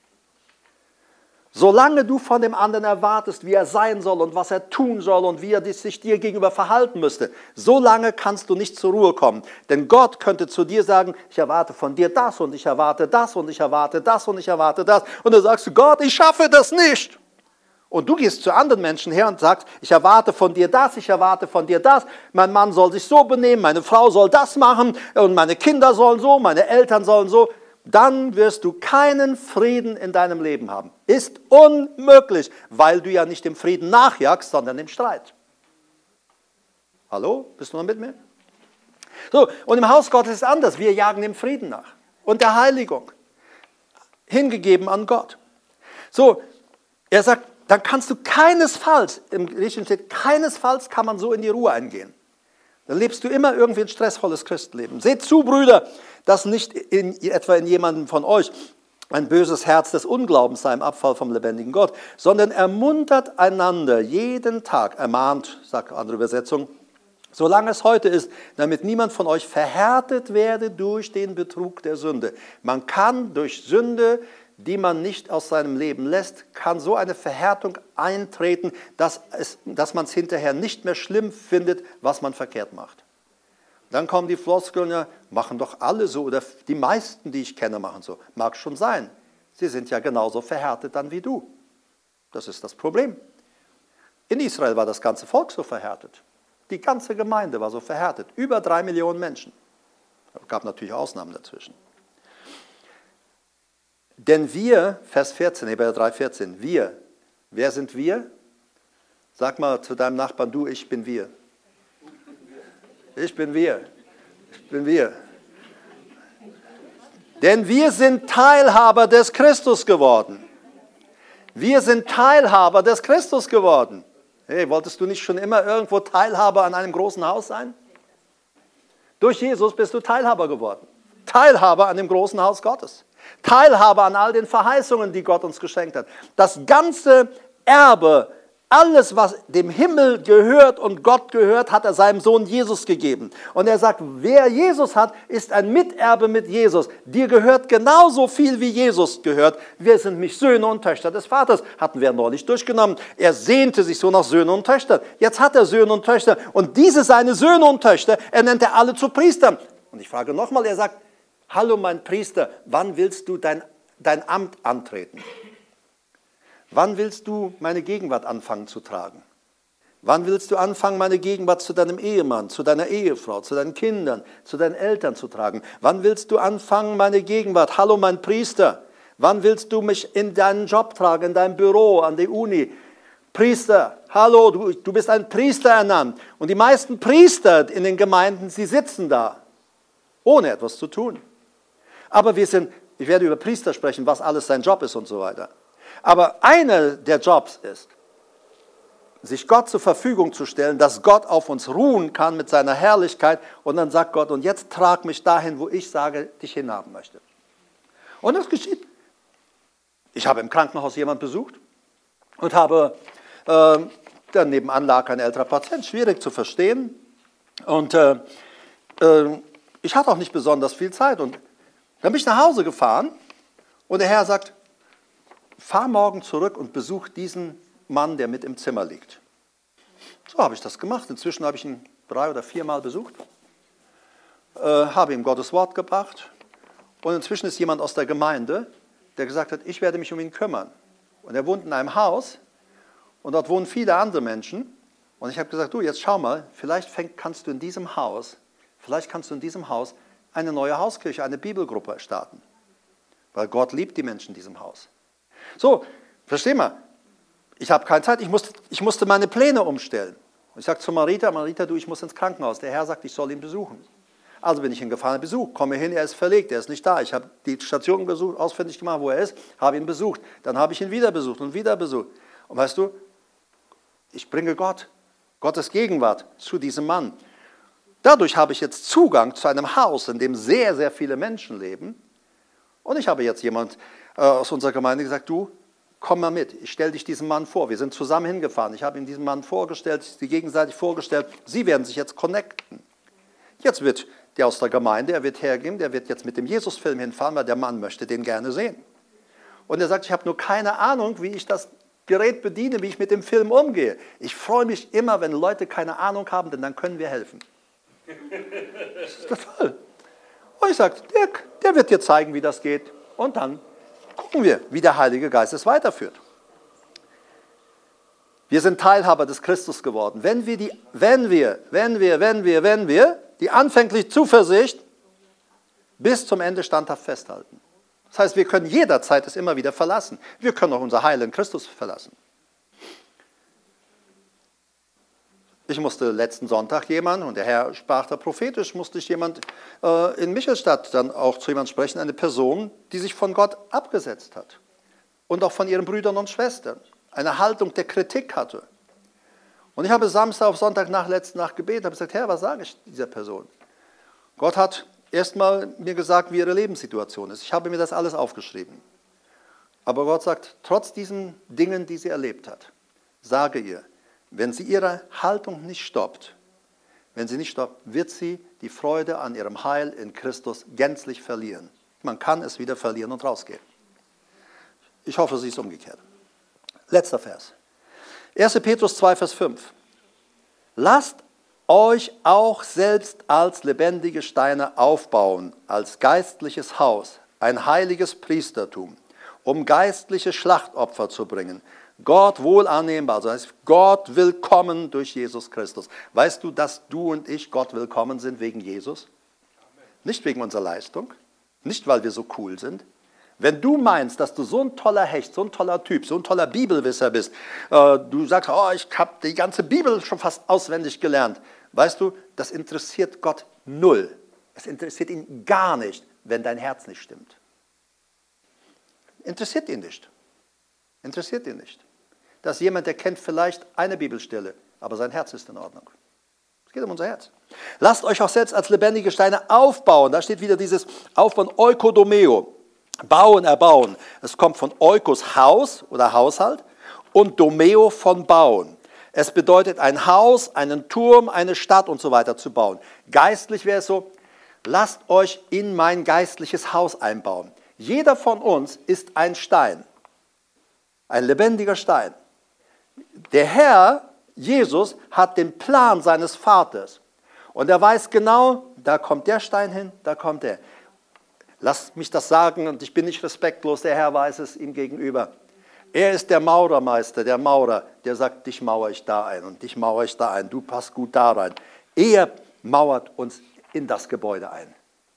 Solange du von dem anderen erwartest, wie er sein soll und was er tun soll und wie er sich dir gegenüber verhalten müsste, solange kannst du nicht zur Ruhe kommen. Denn Gott könnte zu dir sagen, ich erwarte von dir das und ich erwarte das und ich erwarte das und ich erwarte das. Und dann sagst du, Gott, ich schaffe das nicht. Und du gehst zu anderen Menschen her und sagst, ich erwarte von dir das, ich erwarte von dir das, mein Mann soll sich so benehmen, meine Frau soll das machen und meine Kinder sollen so, meine Eltern sollen so. Dann wirst du keinen Frieden in deinem Leben haben. Ist unmöglich, weil du ja nicht dem Frieden nachjagst, sondern dem Streit. Hallo, bist du noch mit mir? So, und im Haus Gottes ist es anders. Wir jagen dem Frieden nach und der Heiligung. Hingegeben an Gott. So, er sagt, dann kannst du keinesfalls, im Griechischen steht, keinesfalls kann man so in die Ruhe eingehen. Dann lebst du immer irgendwie ein stressvolles Christenleben. Seht zu, Brüder, dass nicht in, etwa in jemandem von euch ein böses Herz des Unglaubens sei im Abfall vom lebendigen Gott, sondern ermuntert einander jeden Tag, ermahnt, sagt andere Übersetzung, solange es heute ist, damit niemand von euch verhärtet werde durch den Betrug der Sünde. Man kann durch Sünde, die man nicht aus seinem Leben lässt, kann so eine Verhärtung eintreten, dass, es, dass man es hinterher nicht mehr schlimm findet, was man verkehrt macht. Dann kommen die Floskeln, ja, machen doch alle so, oder die meisten, die ich kenne, machen so. Mag schon sein. Sie sind ja genauso verhärtet dann wie du. Das ist das Problem. In Israel war das ganze Volk so verhärtet. Die ganze Gemeinde war so verhärtet. Über drei Millionen Menschen. Es gab natürlich Ausnahmen dazwischen. Denn wir, Vers vierzehn, Hebräer drei, vierzehn, wir, wer sind wir? Sag mal zu deinem Nachbarn, du, ich bin wir. Ich bin wir. Ich bin wir. Denn wir sind Teilhaber des Christus geworden. Wir sind Teilhaber des Christus geworden. Hey, wolltest du nicht schon immer irgendwo Teilhaber an einem großen Haus sein? Durch Jesus bist du Teilhaber geworden. Teilhaber an dem großen Haus Gottes. Teilhaber an all den Verheißungen, die Gott uns geschenkt hat. Das ganze Erbe, alles, was dem Himmel gehört und Gott gehört, hat er seinem Sohn Jesus gegeben. Und er sagt, wer Jesus hat, ist ein Miterbe mit Jesus. Dir gehört genauso viel, wie Jesus gehört. Wir sind nämlich Söhne und Töchter des Vaters. Hatten wir neulich durchgenommen. Er sehnte sich so nach Söhnen und Töchtern. Jetzt hat er Söhne und Töchter. Und diese seine Söhne und Töchter, er nennt er alle zu Priestern. Und ich frage nochmal, er sagt, hallo mein Priester, wann willst du dein, dein Amt antreten? Wann willst du meine Gegenwart anfangen zu tragen? Wann willst du anfangen, meine Gegenwart zu deinem Ehemann, zu deiner Ehefrau, zu deinen Kindern, zu deinen Eltern zu tragen? Wann willst du anfangen, meine Gegenwart? Hallo, mein Priester. Wann willst du mich in deinen Job tragen, in dein Büro, an die Uni? Priester, hallo, du, du bist ein Priester ernannt. Und die meisten Priester in den Gemeinden, sie sitzen da, ohne etwas zu tun. Aber wir sind, ich werde über Priester sprechen, was alles sein Job ist und so weiter. Aber einer der Jobs ist, sich Gott zur Verfügung zu stellen, dass Gott auf uns ruhen kann mit seiner Herrlichkeit und dann sagt Gott, und jetzt trag mich dahin, wo ich sage, dich hinhaben möchte. Und das geschieht. Ich habe im Krankenhaus jemanden besucht und habe, äh, dann nebenan lag ein älterer Patient, schwierig zu verstehen. Und äh, äh, ich hatte auch nicht besonders viel Zeit. Und dann bin ich nach Hause gefahren und der Herr sagt, fahr morgen zurück und besuch diesen Mann, der mit im Zimmer liegt. So habe ich das gemacht. Inzwischen habe ich ihn drei oder viermal besucht, äh, habe ihm Gottes Wort gebracht und inzwischen ist jemand aus der Gemeinde, der gesagt hat, ich werde mich um ihn kümmern. Und er wohnt in einem Haus und dort wohnen viele andere Menschen und ich habe gesagt, du, jetzt schau mal, vielleicht fäng, kannst du in diesem Haus, vielleicht kannst du in diesem Haus eine neue Hauskirche, eine Bibelgruppe starten. Weil Gott liebt die Menschen in diesem Haus. So, versteh mal, ich habe keine Zeit, ich musste, ich musste meine Pläne umstellen. Ich sage zu Marita, Marita, du, ich muss ins Krankenhaus. Der Herr sagt, ich soll ihn besuchen. Also bin ich hingefahren, Besuch, komme hin, er ist verlegt, er ist nicht da. Ich habe die Station besucht, ausfindig gemacht, wo er ist, habe ihn besucht. Dann habe ich ihn wieder besucht und wieder besucht. Und weißt du, ich bringe Gott, Gottes Gegenwart zu diesem Mann. Dadurch habe ich jetzt Zugang zu einem Haus, in dem sehr, sehr viele Menschen leben. Und ich habe jetzt jemand äh, aus unserer Gemeinde gesagt, du, komm mal mit, ich stelle dich diesem Mann vor. Wir sind zusammen hingefahren, ich habe ihm diesen Mann vorgestellt, sie gegenseitig vorgestellt. Sie werden sich jetzt connecten. Jetzt wird der aus der Gemeinde, er wird hergehen, der wird jetzt mit dem Jesus-Film hinfahren, weil der Mann möchte den gerne sehen. Und er sagt, ich habe nur keine Ahnung, wie ich das Gerät bediene, wie ich mit dem Film umgehe. Ich freue mich immer, wenn Leute keine Ahnung haben, denn dann können wir helfen. Das ist total. Und ich sage, der, der wird dir zeigen, wie das geht. Und dann gucken wir, wie der Heilige Geist es weiterführt. Wir sind Teilhaber des Christus geworden. Wenn wir, die, wenn wir, wenn wir, wenn wir, wenn wir die anfängliche Zuversicht bis zum Ende standhaft festhalten. Das heißt, wir können jederzeit es immer wieder verlassen. Wir können auch unser Heil in Christus verlassen. Ich musste letzten Sonntag jemand, und der Herr sprach da prophetisch, musste ich jemand äh, in Michelstadt dann auch zu jemandem sprechen, eine Person, die sich von Gott abgesetzt hat und auch von ihren Brüdern und Schwestern, eine Haltung der Kritik hatte. Und ich habe Samstag auf Sonntag nach letzten Nacht gebetet, habe gesagt, Herr, was sage ich dieser Person? Gott hat erstmal mir gesagt, wie ihre Lebenssituation ist. Ich habe mir das alles aufgeschrieben. Aber Gott sagt, trotz diesen Dingen, die sie erlebt hat, sage ihr, wenn sie ihre Haltung nicht stoppt, wenn sie nicht stoppt, wird sie die Freude an ihrem Heil in Christus gänzlich verlieren. Man kann es wieder verlieren und rausgehen. Ich hoffe, sie ist umgekehrt. Letzter Vers. erster Petrus zwei, Vers fünf. Lasst euch auch selbst als lebendige Steine aufbauen, als geistliches Haus, ein heiliges Priestertum, um geistliche Schlachtopfer zu bringen. Gott wohl annehmbar. Also heißt Gott willkommen durch Jesus Christus. Weißt du, dass du und ich Gott willkommen sind wegen Jesus? Nicht wegen unserer Leistung, nicht weil wir so cool sind. Wenn du meinst, dass du so ein toller Hecht, so ein toller Typ, so ein toller Bibelwisser bist, äh, du sagst, oh, ich habe die ganze Bibel schon fast auswendig gelernt. Weißt du, das interessiert Gott null. Es interessiert ihn gar nicht, wenn dein Herz nicht stimmt. Interessiert ihn nicht. Interessiert ihn nicht. Das ist jemand, der kennt vielleicht eine Bibelstelle, aber sein Herz ist in Ordnung. Es geht um unser Herz. Lasst euch auch selbst als lebendige Steine aufbauen. Da steht wieder dieses Aufbauen, Oikodomeo. Bauen, erbauen. Es kommt von Oikos, Haus oder Haushalt, und Domeo von bauen. Es bedeutet ein Haus, einen Turm, eine Stadt und so weiter zu bauen. Geistlich wäre es so, lasst euch in mein geistliches Haus einbauen. Jeder von uns ist ein Stein, ein lebendiger Stein. Der Herr, Jesus, hat den Plan seines Vaters. Und er weiß genau, da kommt der Stein hin, da kommt der. Lasst mich das sagen, und ich bin nicht respektlos, der Herr weiß es ihm gegenüber. Er ist der Maurermeister, der Maurer, der sagt, dich mauere ich da ein und dich mauere ich da ein, du passt gut da rein. Er mauert uns in das Gebäude ein.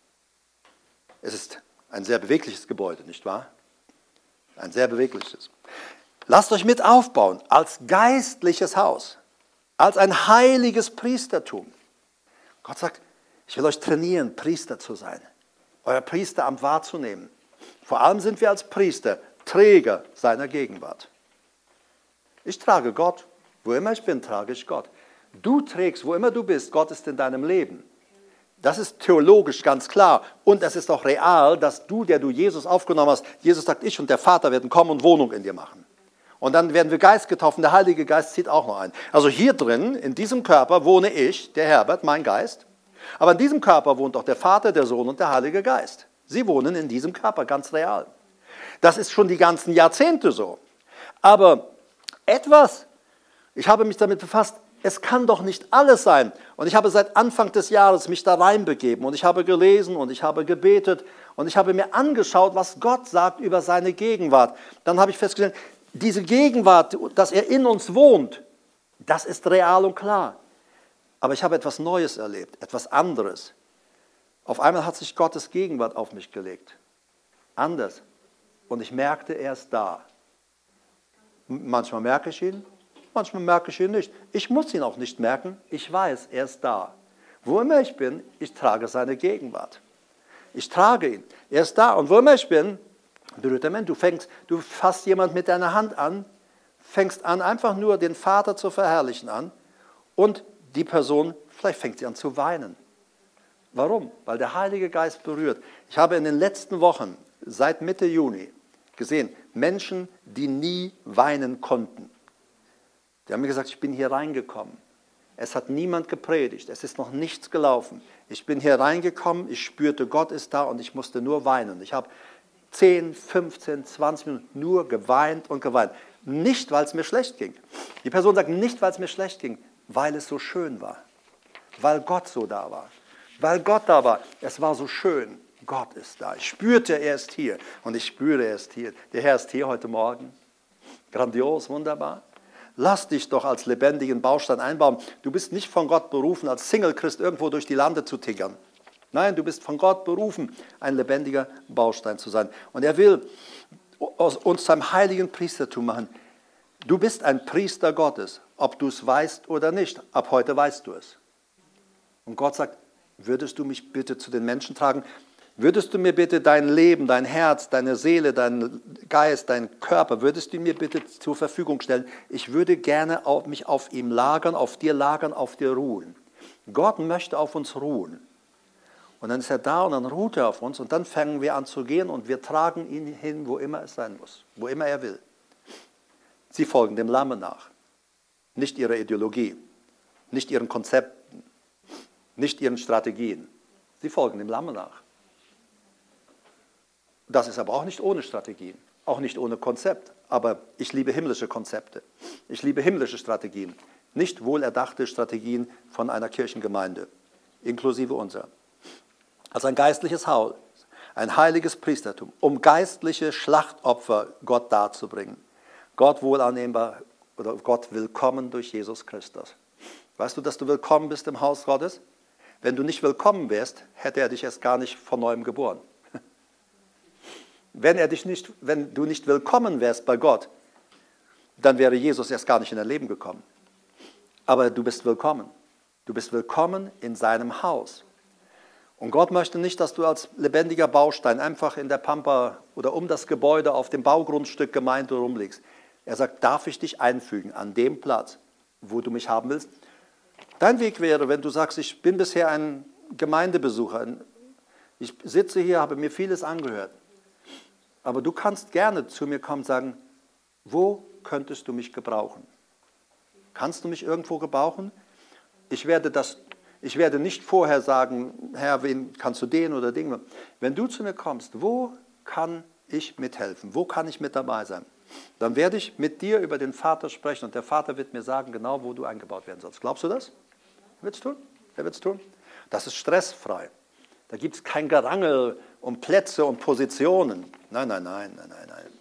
Es ist ein sehr bewegliches Gebäude, nicht wahr? Ein sehr bewegliches. Lasst euch mit aufbauen als geistliches Haus, als ein heiliges Priestertum. Gott sagt, ich will euch trainieren, Priester zu sein. Euer Priesteramt wahrzunehmen. Vor allem sind wir als Priester Träger seiner Gegenwart. Ich trage Gott. Wo immer ich bin, trage ich Gott. Du trägst, wo immer du bist, Gott ist in deinem Leben. Das ist theologisch ganz klar. Und es ist auch real, dass du, der du Jesus aufgenommen hast, Jesus sagt, ich und der Vater werden kommen und Wohnung in dir machen. Und dann werden wir Geist getauft, der Heilige Geist zieht auch noch ein. Also hier drin, in diesem Körper, wohne ich, der Herbert, mein Geist. Aber in diesem Körper wohnt auch der Vater, der Sohn und der Heilige Geist. Sie wohnen in diesem Körper, ganz real. Das ist schon die ganzen Jahrzehnte so. Aber etwas, ich habe mich damit befasst, es kann doch nicht alles sein. Und ich habe seit Anfang des Jahres mich da reinbegeben und ich habe gelesen und ich habe gebetet und ich habe mir angeschaut, was Gott sagt über seine Gegenwart. Dann habe ich festgestellt, diese Gegenwart, dass er in uns wohnt, das ist real und klar. Aber ich habe etwas Neues erlebt, etwas anderes. Auf einmal hat sich Gottes Gegenwart auf mich gelegt. Anders. Und ich merkte, er ist da. Manchmal merke ich ihn, manchmal merke ich ihn nicht. Ich muss ihn auch nicht merken. Ich weiß, er ist da. Wo immer ich bin, ich trage seine Gegenwart. Ich trage ihn. Er ist da. Und wo immer ich bin, berührt der Mensch. Du fängst, du fasst jemand mit deiner Hand an, fängst an, einfach nur den Vater zu verherrlichen an und die Person, vielleicht fängt sie an zu weinen. Warum? Weil der Heilige Geist berührt. Ich habe in den letzten Wochen, seit Mitte Juni, gesehen, Menschen, die nie weinen konnten. Die haben mir gesagt, ich bin hier reingekommen. Es hat niemand gepredigt, es ist noch nichts gelaufen. Ich bin hier reingekommen, ich spürte, Gott ist da und ich musste nur weinen. Ich habe zehn, fünfzehn, zwanzig Minuten nur geweint und geweint. Nicht, weil es mir schlecht ging. Die Person sagt, nicht, weil es mir schlecht ging, weil es so schön war. Weil Gott so da war. Weil Gott da war. Es war so schön. Gott ist da. Ich spürte, er ist hier. Und ich spüre, er ist hier. Der Herr ist hier heute Morgen. Grandios, wunderbar. Lass dich doch als lebendigen Baustein einbauen. Du bist nicht von Gott berufen, als Single-Christ irgendwo durch die Lande zu tiggern. Nein, du bist von Gott berufen, ein lebendiger Baustein zu sein. Und er will aus uns zu einem heiligen Priestertum machen. Du bist ein Priester Gottes, ob du es weißt oder nicht. Ab heute weißt du es. Und Gott sagt, würdest du mich bitte zu den Menschen tragen? Würdest du mir bitte dein Leben, dein Herz, deine Seele, dein Geist, dein Körper, würdest du mir bitte zur Verfügung stellen? Ich würde gerne auf mich auf ihm lagern, auf dir lagern, auf dir ruhen. Gott möchte auf uns ruhen. Und dann ist er da und dann ruht er auf uns und dann fangen wir an zu gehen und wir tragen ihn hin, wo immer es sein muss, wo immer er will. Sie folgen dem Lamm nach, nicht ihrer Ideologie, nicht ihren Konzepten, nicht ihren Strategien. Sie folgen dem Lamm nach. Das ist aber auch nicht ohne Strategien, auch nicht ohne Konzept. Aber ich liebe himmlische Konzepte. Ich liebe himmlische Strategien, nicht wohlerdachte Strategien von einer Kirchengemeinde, inklusive unserer. Als ein geistliches Haus, ein heiliges Priestertum, um geistliche Schlachtopfer Gott darzubringen. Gott wohlannehmbar oder Gott willkommen durch Jesus Christus. Weißt du, dass du willkommen bist im Haus Gottes? Wenn du nicht willkommen wärst, hätte er dich erst gar nicht von neuem geboren. Wenn, er dich nicht, wenn du nicht willkommen wärst bei Gott, dann wäre Jesus erst gar nicht in dein Leben gekommen. Aber du bist willkommen. Du bist willkommen in seinem Haus. Und Gott möchte nicht, dass du als lebendiger Baustein einfach in der Pampa oder um das Gebäude auf dem Baugrundstück Gemeinde rumliegst. Er sagt, darf ich dich einfügen an dem Platz, wo du mich haben willst? Dein Weg wäre, wenn du sagst, ich bin bisher ein Gemeindebesucher, ich sitze hier, habe mir vieles angehört, aber du kannst gerne zu mir kommen und sagen, wo könntest du mich gebrauchen? Kannst du mich irgendwo gebrauchen? Ich werde, das, ich werde nicht vorher sagen, Herr, wen kannst du den oder den? Wenn du zu mir kommst, wo kann ich mithelfen? Wo kann ich mit dabei sein? Dann werde ich mit dir über den Vater sprechen und der Vater wird mir sagen, genau wo du eingebaut werden sollst. Glaubst du das? Er wird es tun? Er wird es tun? Das ist stressfrei. Da gibt es kein Gerangel um Plätze und Positionen. Nein, nein, nein, nein, nein, nein.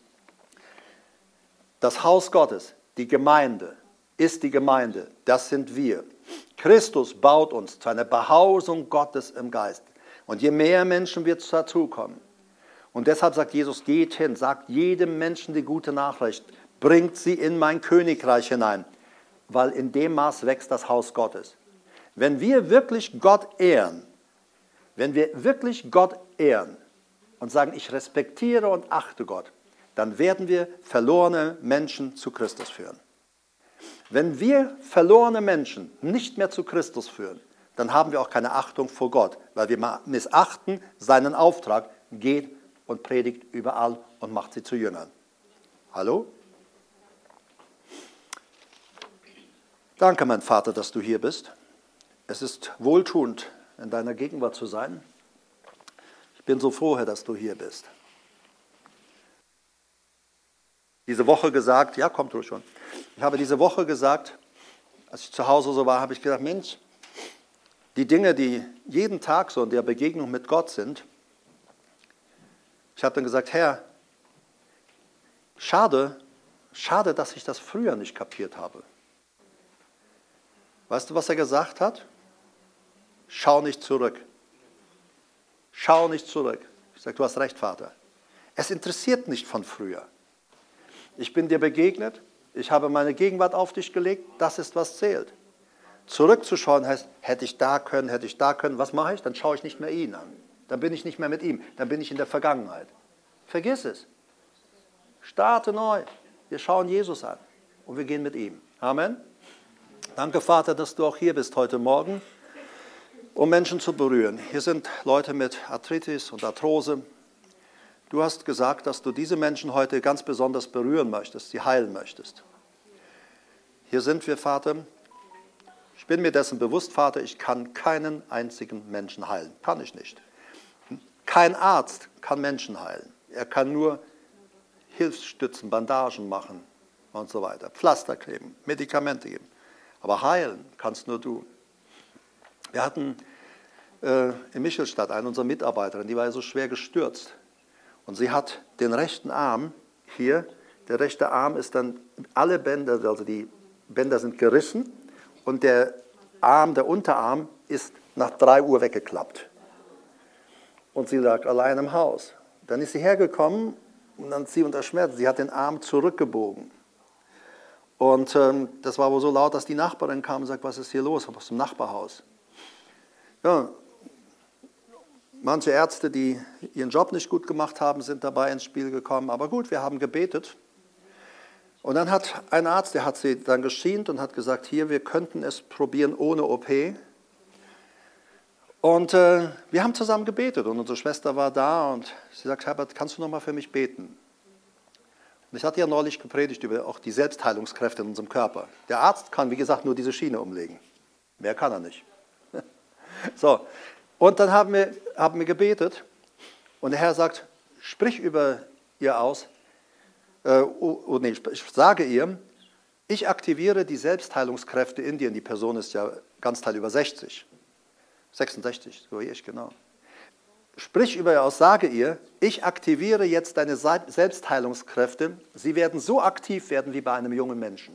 Das Haus Gottes, die Gemeinde, ist die Gemeinde. Das sind wir. Christus baut uns zu einer Behausung Gottes im Geist. Und je mehr Menschen wir dazukommen. Und deshalb sagt Jesus, geht hin, sagt jedem Menschen die gute Nachricht, bringt sie in mein Königreich hinein, weil in dem Maß wächst das Haus Gottes. Wenn wir wirklich Gott ehren, wenn wir wirklich Gott ehren und sagen, ich respektiere und achte Gott, dann werden wir verlorene Menschen zu Christus führen. Wenn wir verlorene Menschen nicht mehr zu Christus führen, dann haben wir auch keine Achtung vor Gott, weil wir missachten seinen Auftrag, geht und predigt überall und macht sie zu Jüngern. Hallo? Danke, mein Vater, dass du hier bist. Es ist wohltuend, in deiner Gegenwart zu sein. Ich bin so froh, Herr, dass du hier bist. Diese Woche gesagt, ja, kommt ruhig schon. Ich habe diese Woche gesagt, als ich zu Hause so war, habe ich gedacht, Mensch, die Dinge, die jeden Tag so in der Begegnung mit Gott sind, ich habe dann gesagt, Herr, schade, schade, dass ich das früher nicht kapiert habe. Weißt du, was er gesagt hat? Schau nicht zurück. Schau nicht zurück. Ich sage, du hast recht, Vater. Es interessiert nicht von früher. Ich bin dir begegnet, ich habe meine Gegenwart auf dich gelegt, das ist, was zählt. Zurückzuschauen heißt, hätte ich da können, hätte ich da können, was mache ich? Dann schaue ich nicht mehr ihn an. Dann bin ich nicht mehr mit ihm, dann bin ich in der Vergangenheit. Vergiss es. Starte neu. Wir schauen Jesus an und wir gehen mit ihm. Amen. Danke, Vater, dass du auch hier bist heute Morgen, um Menschen zu berühren. Hier sind Leute mit Arthritis und Arthrose. Du hast gesagt, dass du diese Menschen heute ganz besonders berühren möchtest, sie heilen möchtest. Hier sind wir, Vater. Ich bin mir dessen bewusst, Vater, ich kann keinen einzigen Menschen heilen. Kann ich nicht. Kein Arzt kann Menschen heilen. Er kann nur Hilfsstützen, Bandagen machen und so weiter. Pflaster kleben, Medikamente geben. Aber heilen kannst nur du. Wir hatten äh, in Michelstadt eine unserer Mitarbeiterinnen, die war ja so schwer gestürzt. Und sie hat den rechten Arm hier, der rechte Arm ist dann, alle Bänder, also die Bänder sind gerissen und der Arm, der Unterarm ist nach drei Uhr weggeklappt. Und sie lag allein im Haus. Dann ist sie hergekommen und dann sie unter Schmerzen, sie hat den Arm zurückgebogen. Und ähm, das war wohl so laut, dass die Nachbarin kam und sagte, was ist hier los? Aus dem Nachbarhaus. Ja, manche Ärzte, die ihren Job nicht gut gemacht haben, sind dabei ins Spiel gekommen. Aber gut, wir haben gebetet. Und dann hat ein Arzt, der hat sie dann geschient und hat gesagt, hier, wir könnten es probieren ohne O P. Und äh, wir haben zusammen gebetet und unsere Schwester war da und sie sagt, Herbert, kannst du noch mal für mich beten? Und ich hatte ja neulich gepredigt über auch die Selbstheilungskräfte in unserem Körper. Der Arzt kann, wie gesagt, nur diese Schiene umlegen. Mehr kann er nicht. So, und dann haben wir, haben wir gebetet und der Herr sagt, sprich über ihr aus, äh, oh, oh, nee, ich sage ihr, ich aktiviere die Selbstheilungskräfte in dir. Und die Person ist ja ganz Teil über sechzig. sechsundsechzig, so wie ich, genau. sprich über ihr aus, sage ihr, ich aktiviere jetzt deine Selbstheilungskräfte. Sie werden so aktiv werden wie bei einem jungen Menschen.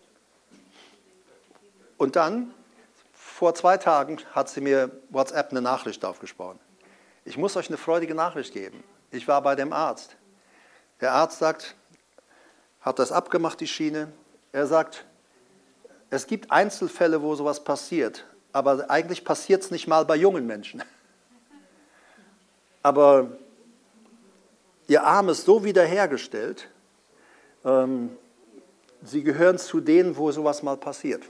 Und dann, vor zwei Tagen, hat sie mir WhatsApp eine Nachricht aufgesprochen. Ich muss euch eine freudige Nachricht geben. Ich war bei dem Arzt. Der Arzt sagt, hat das abgemacht, die Schiene. Er sagt, es gibt Einzelfälle, wo sowas passiert, aber eigentlich passiert es nicht mal bei jungen Menschen. Aber ihr Arm ist so wiederhergestellt, ähm, sie gehören zu denen, wo sowas mal passiert.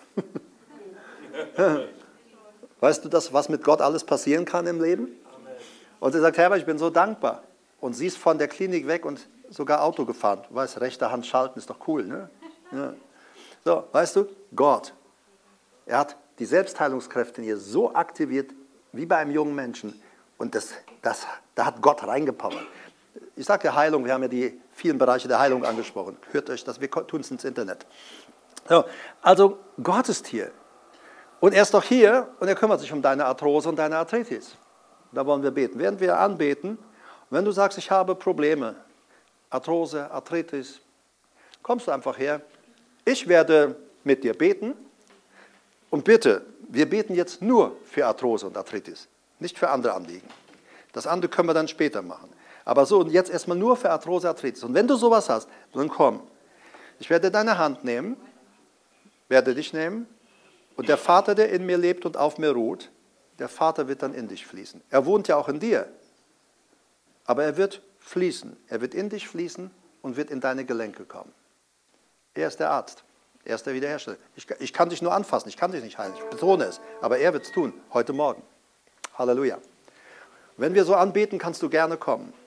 Weißt du das, was mit Gott alles passieren kann im Leben? Und sie sagt, Herbert, ich bin so dankbar. Und sie ist von der Klinik weg und sogar Auto gefahren. Du weißt, rechte Hand schalten ist doch cool, ne? Ja. So, weißt du, Gott, er hat die Selbstheilungskräfte in ihr so aktiviert, wie bei einem jungen Menschen. Und das, das, da hat Gott reingepowert. Ich sage ja Heilung, wir haben ja die vielen Bereiche der Heilung angesprochen. Hört euch das, wir tun es ins Internet. So, also Gott ist hier. Und er ist doch hier und er kümmert sich um deine Arthrose und deine Arthritis. Da wollen wir beten. Während wir anbeten, wenn du sagst, ich habe Probleme, Arthrose, Arthritis, kommst du einfach her. Ich werde mit dir beten. Und bitte, wir beten jetzt nur für Arthrose und Arthritis, nicht für andere Anliegen. Das andere können wir dann später machen. Aber so, und jetzt erstmal nur für Arthrose, Arthritis. Und wenn du sowas hast, dann komm. Ich werde deine Hand nehmen, werde dich nehmen und der Vater, der in mir lebt und auf mir ruht, der Vater wird dann in dich fließen. Er wohnt ja auch in dir, aber er wird fließen. Er wird in dich fließen und wird in deine Gelenke kommen. Er ist der Arzt. Er ist der Wiederhersteller. Ich, ich kann dich nur anfassen, ich kann dich nicht heilen, ich betone es. Aber er wird es tun, heute Morgen. Halleluja. Wenn wir so anbeten, kannst du gerne kommen.